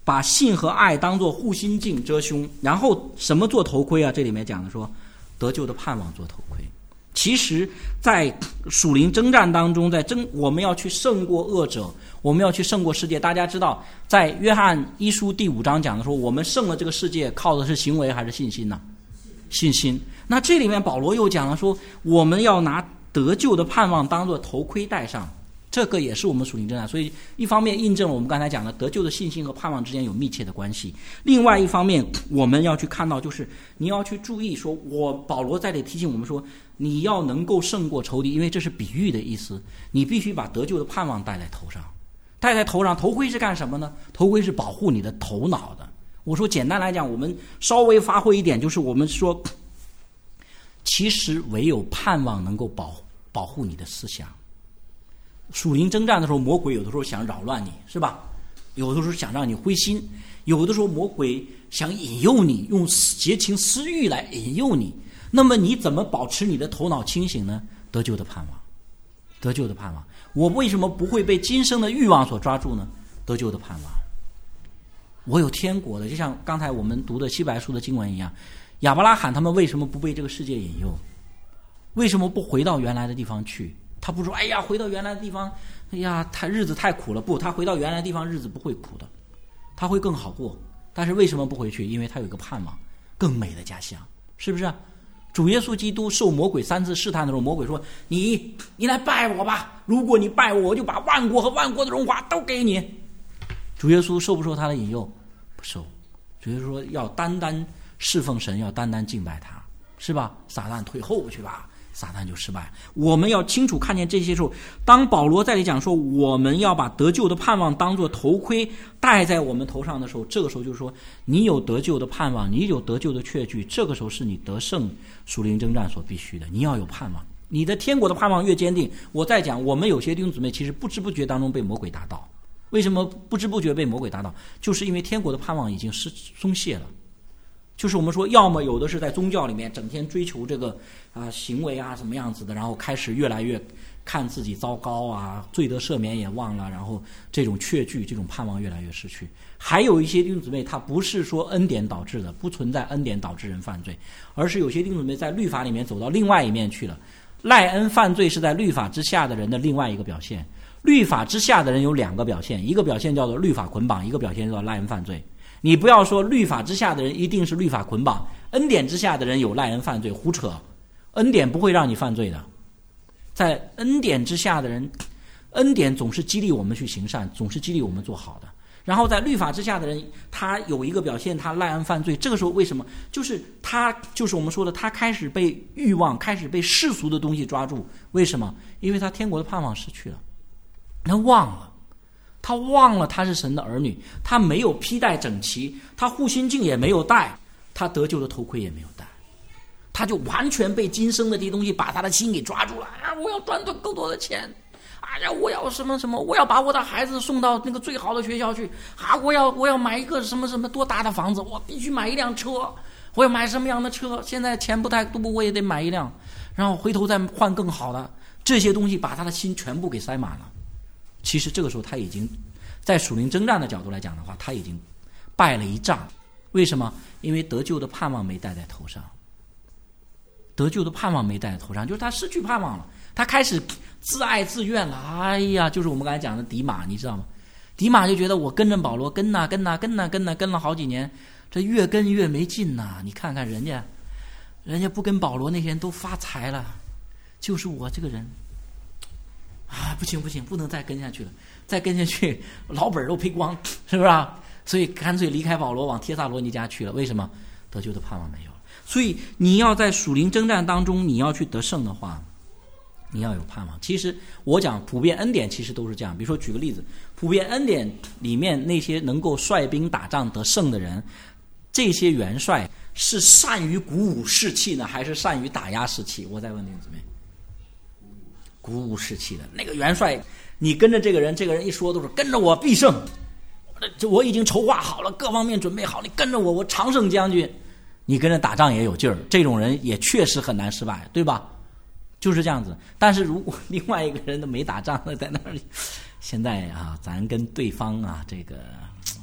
把信和爱当作护心镜遮胸，然后什么做头盔啊？这里面讲的说得救的盼望做头盔。其实在属灵征战当中，我们要去胜过恶者，我们要去胜过世界。大家知道在约翰一书第5章讲的说，我们胜了这个世界靠的是行为还是信心呢？信心。那这里面保罗又讲了说，我们要拿得救的盼望当作头盔戴上，这个也是我们属灵征战。所以一方面印证了我们刚才讲的得救的信心和盼望之间有密切的关系，另外一方面我们要去看到，就是你要去注意说，保罗在这里提醒我们说，你要能够胜过仇敌，因为这是比喻的意思，你必须把得救的盼望戴在头上。戴在头上，头盔是干什么呢？头盔是保护你的头脑的。我说简单来讲，我们稍微发挥一点，就是我们说其实唯有盼望能够保护你的思想。属灵征战的时候，魔鬼有的时候想扰乱你，是吧？有的时候想让你灰心，有的时候魔鬼想引诱你，用邪情私欲来引诱你。那么你怎么保持你的头脑清醒呢？得救的盼望，得救的盼望。我为什么不会被今生的欲望所抓住呢？得救的盼望。我有天国的，就像刚才我们读的希伯来书的经文一样，亚伯拉罕他们为什么不被这个世界引诱？为什么不回到原来的地方去？他不说哎呀回到原来的地方，哎呀日子太苦了，不，他回到原来的地方日子不会苦的，他会更好过。但是为什么不回去？因为他有一个盼望，更美的家乡，是不是？主耶稣基督受魔鬼3次试探的时候，魔鬼说你来拜我吧，如果你拜我，我就把万国和万国的荣华都给你。主耶稣受不受他的引诱？不受。主耶稣说要单单侍奉神，要单单敬拜他，是吧？撒旦退后去吧，撒旦就失败。我们要清楚看见这些时候，当保罗在这里讲说我们要把得救的盼望当作头盔戴在我们头上的时候，这个时候就是说你有得救的盼望，你有得救的确据，这个时候是你得胜属灵征战所必须的。你要有盼望，你的天国的盼望越坚定。我在讲我们有些弟兄姊妹其实不知不觉当中被魔鬼打倒。为什么不知不觉被魔鬼打倒？就是因为天国的盼望已经松懈了。就是我们说，要么有的是在宗教里面整天追求这个行为啊什么样子的，然后开始越来越看自己糟糕啊，罪得赦免也忘了，然后这种确据这种盼望越来越失去。还有一些弟兄姊妹，他不是说恩典导致的，不存在恩典导致人犯罪，而是有些弟兄姊妹在律法里面走到另外一面去了。赖恩犯罪是在律法之下的人的另外一个表现。律法之下的人有2个表现，一个表现叫做律法捆绑，一个表现叫做赖恩犯罪。你不要说律法之下的人一定是律法捆绑，恩典之下的人有赖恩犯罪，胡扯。恩典不会让你犯罪的。在恩典之下的人，恩典总是激励我们去行善，总是激励我们做好的。然后在律法之下的人，他有一个表现，他赖恩犯罪。这个时候为什么？就是我们说的，他开始被欲望，开始被世俗的东西抓住。为什么？因为他天国的盼望失去了，他忘了他是神的儿女，他没有披戴整齐，他护心镜也没有戴，他得救的头盔也没有戴，他就完全被今生的这些东西把他的心给抓住了。我要赚更多的钱，我要什么什么，我要把我的孩子送到那个最好的学校去，我要买一个什么什么多大的房子，我必须买一辆车，我要买什么样的车，现在钱不太多，我也得买一辆，然后回头再换更好的。这些东西把他的心全部给塞满了。其实这个时候他已经在属灵征战的角度来讲的话，他已经败了一仗。为什么？因为得救的盼望没戴在头上，得救的盼望没戴在头上，就是他失去盼望了，他开始自爱自怨了。哎呀，就是我们刚才讲的迪马，你知道吗？迪马就觉得我跟着保罗跟了好几年，这越跟越没劲呐。你看看人家不跟保罗那些人都发财了，就是我这个人不行，不能再跟下去了，再跟下去老本都赔光，是不是啊？所以干脆离开保罗往帖撒罗尼迦去了。为什么？得救的盼望没有了。所以你要在属灵征战当中，你要去得胜的话，你要有盼望。其实我讲普遍恩典其实都是这样。比如说举个例子，普遍恩典里面那些能够率兵打仗得胜的人，这些元帅是善于鼓舞士气呢，还是善于打压士气？我再问你们姊妹，鼓舞士气的那个元帅，你跟着这个人一说都是跟着我必胜，我已经筹划好了，各方面准备好，你跟着我常胜将军。你跟着打仗也有劲儿，这种人也确实很难失败，对吧？就是这样子。但是如果另外一个人都没打仗的在那里，现在咱跟对方这个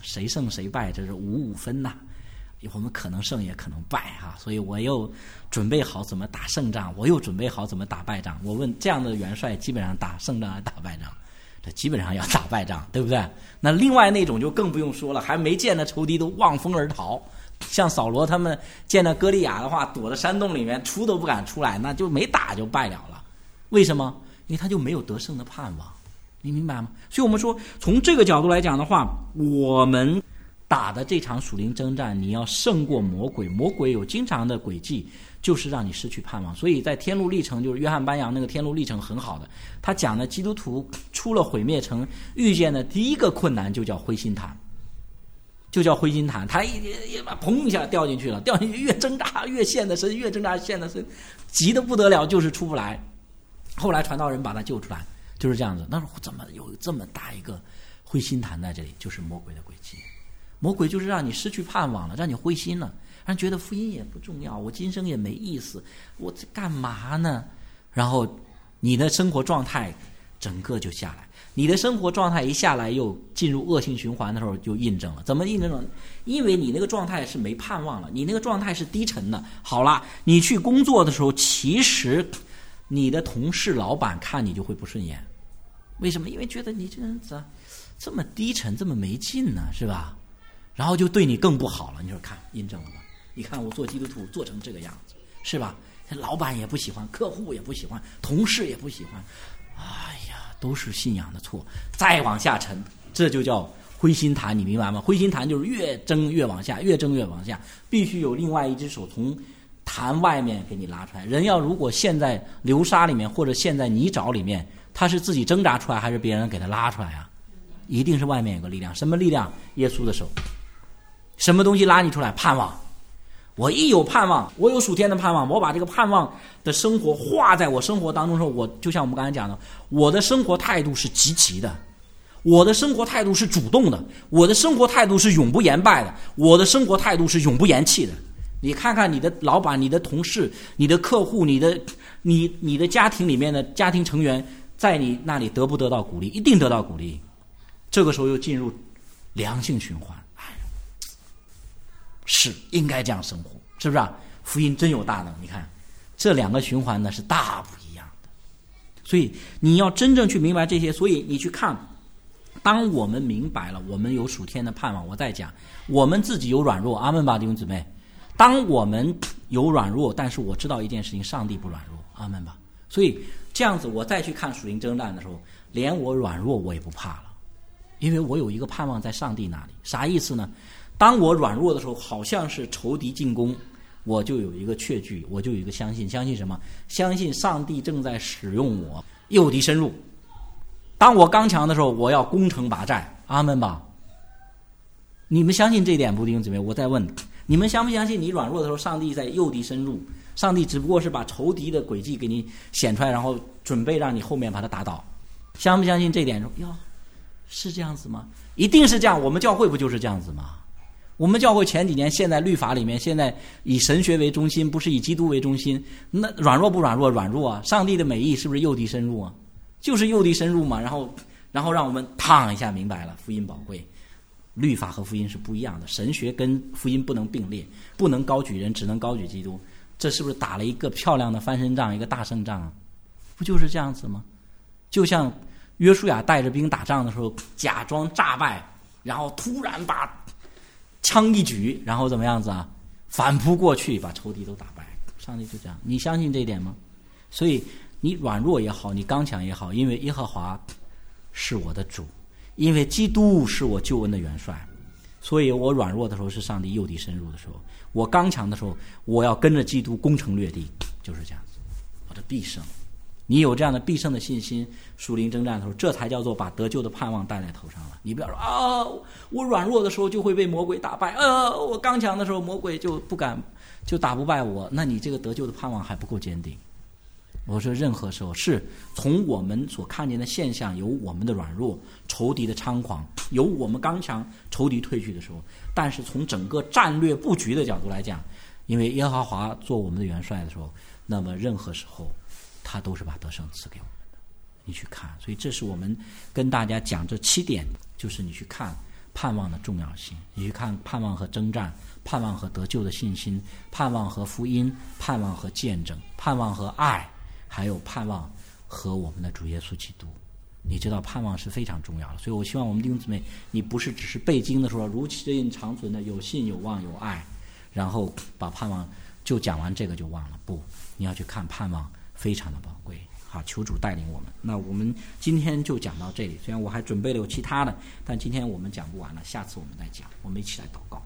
谁胜谁败这是5-5分呐，我们可能胜也可能败哈，所以我又准备好怎么打胜仗，我又准备好怎么打败仗。我问这样的元帅基本上打胜仗还是打败仗？这基本上要打败仗，对不对？那另外那种就更不用说了，还没见的仇敌都望风而逃。像扫罗他们见到歌利亚的话，躲在山洞里面出都不敢出来，那就没打就败了。为什么？因为他就没有得胜的盼望，你明白吗？所以我们说从这个角度来讲的话，我们打的这场属灵征战，你要胜过魔鬼。魔鬼有经常的诡计，就是让你失去盼望。所以在天路历程，就是约翰班扬那个天路历程很好的，他讲的基督徒出了毁灭城遇见的第一个困难就叫灰心坛，他砰一下掉进去了，掉进去越挣扎越陷得深，越挣扎陷得深，急得不得了，就是出不来。后来传道人把他救出来，就是这样子。那怎么有这么大一个灰心坛在这里？就是魔鬼的诡计。魔鬼就是让你失去盼望了，让你灰心了，让你觉得福音也不重要，我今生也没意思，我这干嘛呢？然后你的生活状态整个就下来，你的生活状态一下来，又进入恶性循环的时候就印证了。怎么印证了？因为你那个状态是没盼望了，你那个状态是低沉的。好了，你去工作的时候，其实你的同事老板看你就会不顺眼。为什么？因为觉得你这人咋这么低沉，这么没劲呢，是吧？然后就对你更不好了。你说看，印证了吧？你看我做基督徒做成这个样子，是吧？老板也不喜欢，客户也不喜欢，同事也不喜欢，哎呀，都是信仰的错。再往下沉，这就叫灰心坛，你明白吗？灰心坛就是越争越往下，越争越往下，必须有另外一只手从坛外面给你拉出来。人要如果陷在流沙里面或者陷在泥沼里面，他是自己挣扎出来还是别人给他拉出来啊？一定是外面有个力量。什么力量？耶稣的手。什么东西拉你出来？盼望。我一有盼望，我有属天的盼望，我把这个盼望的生活化在我生活当中的时候，我就像我们刚才讲的，我的生活态度是积极的，我的生活态度是主动的，我的生活态度是永不言败的，我的生活态度是永不言弃的。你看看你的老板、你的同事、你的客户、你的家庭里面的家庭成员，在你那里得不得到鼓励？一定得到鼓励。这个时候又进入良性循环。是应该这样生活，是不是啊？福音真有大能。你看这两个循环呢是大不一样的，所以你要真正去明白这些。所以你去看，当我们明白了我们有属天的盼望，我再讲我们自己有软弱，阿们吧弟兄姊妹。当我们有软弱，但是我知道一件事情，上帝不软弱，阿们吧。所以这样子我再去看属灵征战的时候，连我软弱我也不怕了，因为我有一个盼望在上帝那里。啥意思呢？当我软弱的时候，好像是仇敌进攻，我就有一个确据，我就有一个相信。相信什么？相信上帝正在使用我，诱敌深入。当我刚强的时候，我要攻城拔寨，阿们吧。你们相信这一点不，弟兄姊妹？我再问你们，相不相信你软弱的时候，上帝在诱敌深入？上帝只不过是把仇敌的诡计给你显出来，然后准备让你后面把它打倒。相不相信这一点？说哟，是这样子吗？一定是这样。我们教会不就是这样子吗？我们教会前几年现在律法里面，现在以神学为中心，不是以基督为中心。那软弱不软弱？软弱啊！上帝的美意是不是诱敌深入啊？就是诱敌深入嘛。然后让我们烫一下明白了，福音宝贵。律法和福音是不一样的，神学跟福音不能并列，不能高举人，只能高举基督。这是不是打了一个漂亮的翻身仗，一个大胜仗啊？不就是这样子吗？就像约书亚带着兵打仗的时候，假装诈败，然后突然把枪一举，然后怎么样子啊？反扑过去，把仇敌都打败。上帝就这样，你相信这一点吗？所以你软弱也好，你刚强也好，因为耶和华是我的主，因为基督是我救恩的元帅，所以我软弱的时候是上帝诱敌深入的时候，我刚强的时候，我要跟着基督攻城略地，就是这样子，我的必胜。你有这样的必胜的信心，属灵征战的时候，这才叫做把得救的盼望戴在头上了。你不要说啊，我软弱的时候就会被魔鬼打败，我刚强的时候魔鬼就不敢，就打不败我，那你这个得救的盼望还不够坚定。我说任何时候是从我们所看见的现象，有我们的软弱，仇敌的猖狂，有我们刚强，仇敌退去的时候，但是从整个战略布局的角度来讲，因为耶和华做我们的元帅的时候，那么任何时候他都是把得胜赐给我们的。你去看，所以这是我们跟大家讲这7点，就是你去看盼望的重要性，你去看盼望和征战，盼望和得救的信心，盼望和福音，盼望和见证，盼望和爱，还有盼望和我们的主耶稣基督。你知道盼望是非常重要的，所以我希望我们弟兄姊妹，你不是只是背经的说如其印长存的有信有望有爱，然后把盼望就讲完这个就忘了，不，你要去看盼望非常的宝贵。好，求主带领我们。那我们今天就讲到这里，虽然我还准备了有其他的，但今天我们讲不完了，下次我们再讲。我们一起来祷告。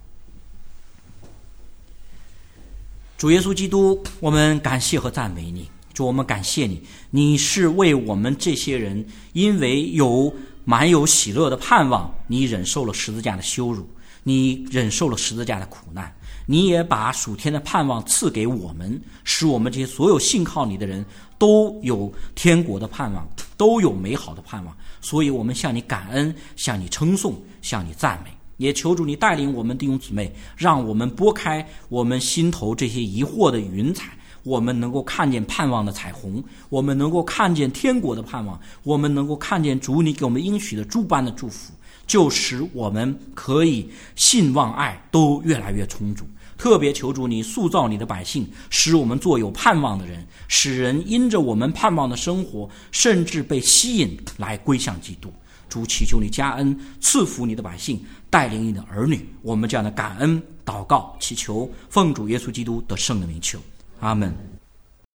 主耶稣基督，我们感谢和赞美你。主，我们感谢你，你是为我们这些人因为满有喜乐的盼望，你忍受了十字架的羞辱，你忍受了十字架的苦难，你也把属天的盼望赐给我们，使我们这些所有信靠你的人都有天国的盼望，都有美好的盼望。所以我们向你感恩，向你称颂，向你赞美，也求主你带领我们弟兄姊妹，让我们拨开我们心头这些疑惑的云彩，我们能够看见盼望的彩虹，我们能够看见天国的盼望，我们能够看见主你给我们应许的诸般的祝福，就使我们可以信望爱都越来越充足。特别求主你塑造你的百姓，使我们做有盼望的人，使人因着我们盼望的生活，甚至被吸引来归向基督。主，祈求你加恩赐福你的百姓，带领你的儿女。我们这样的感恩祷告祈求，奉主耶稣基督得胜的名求，阿们。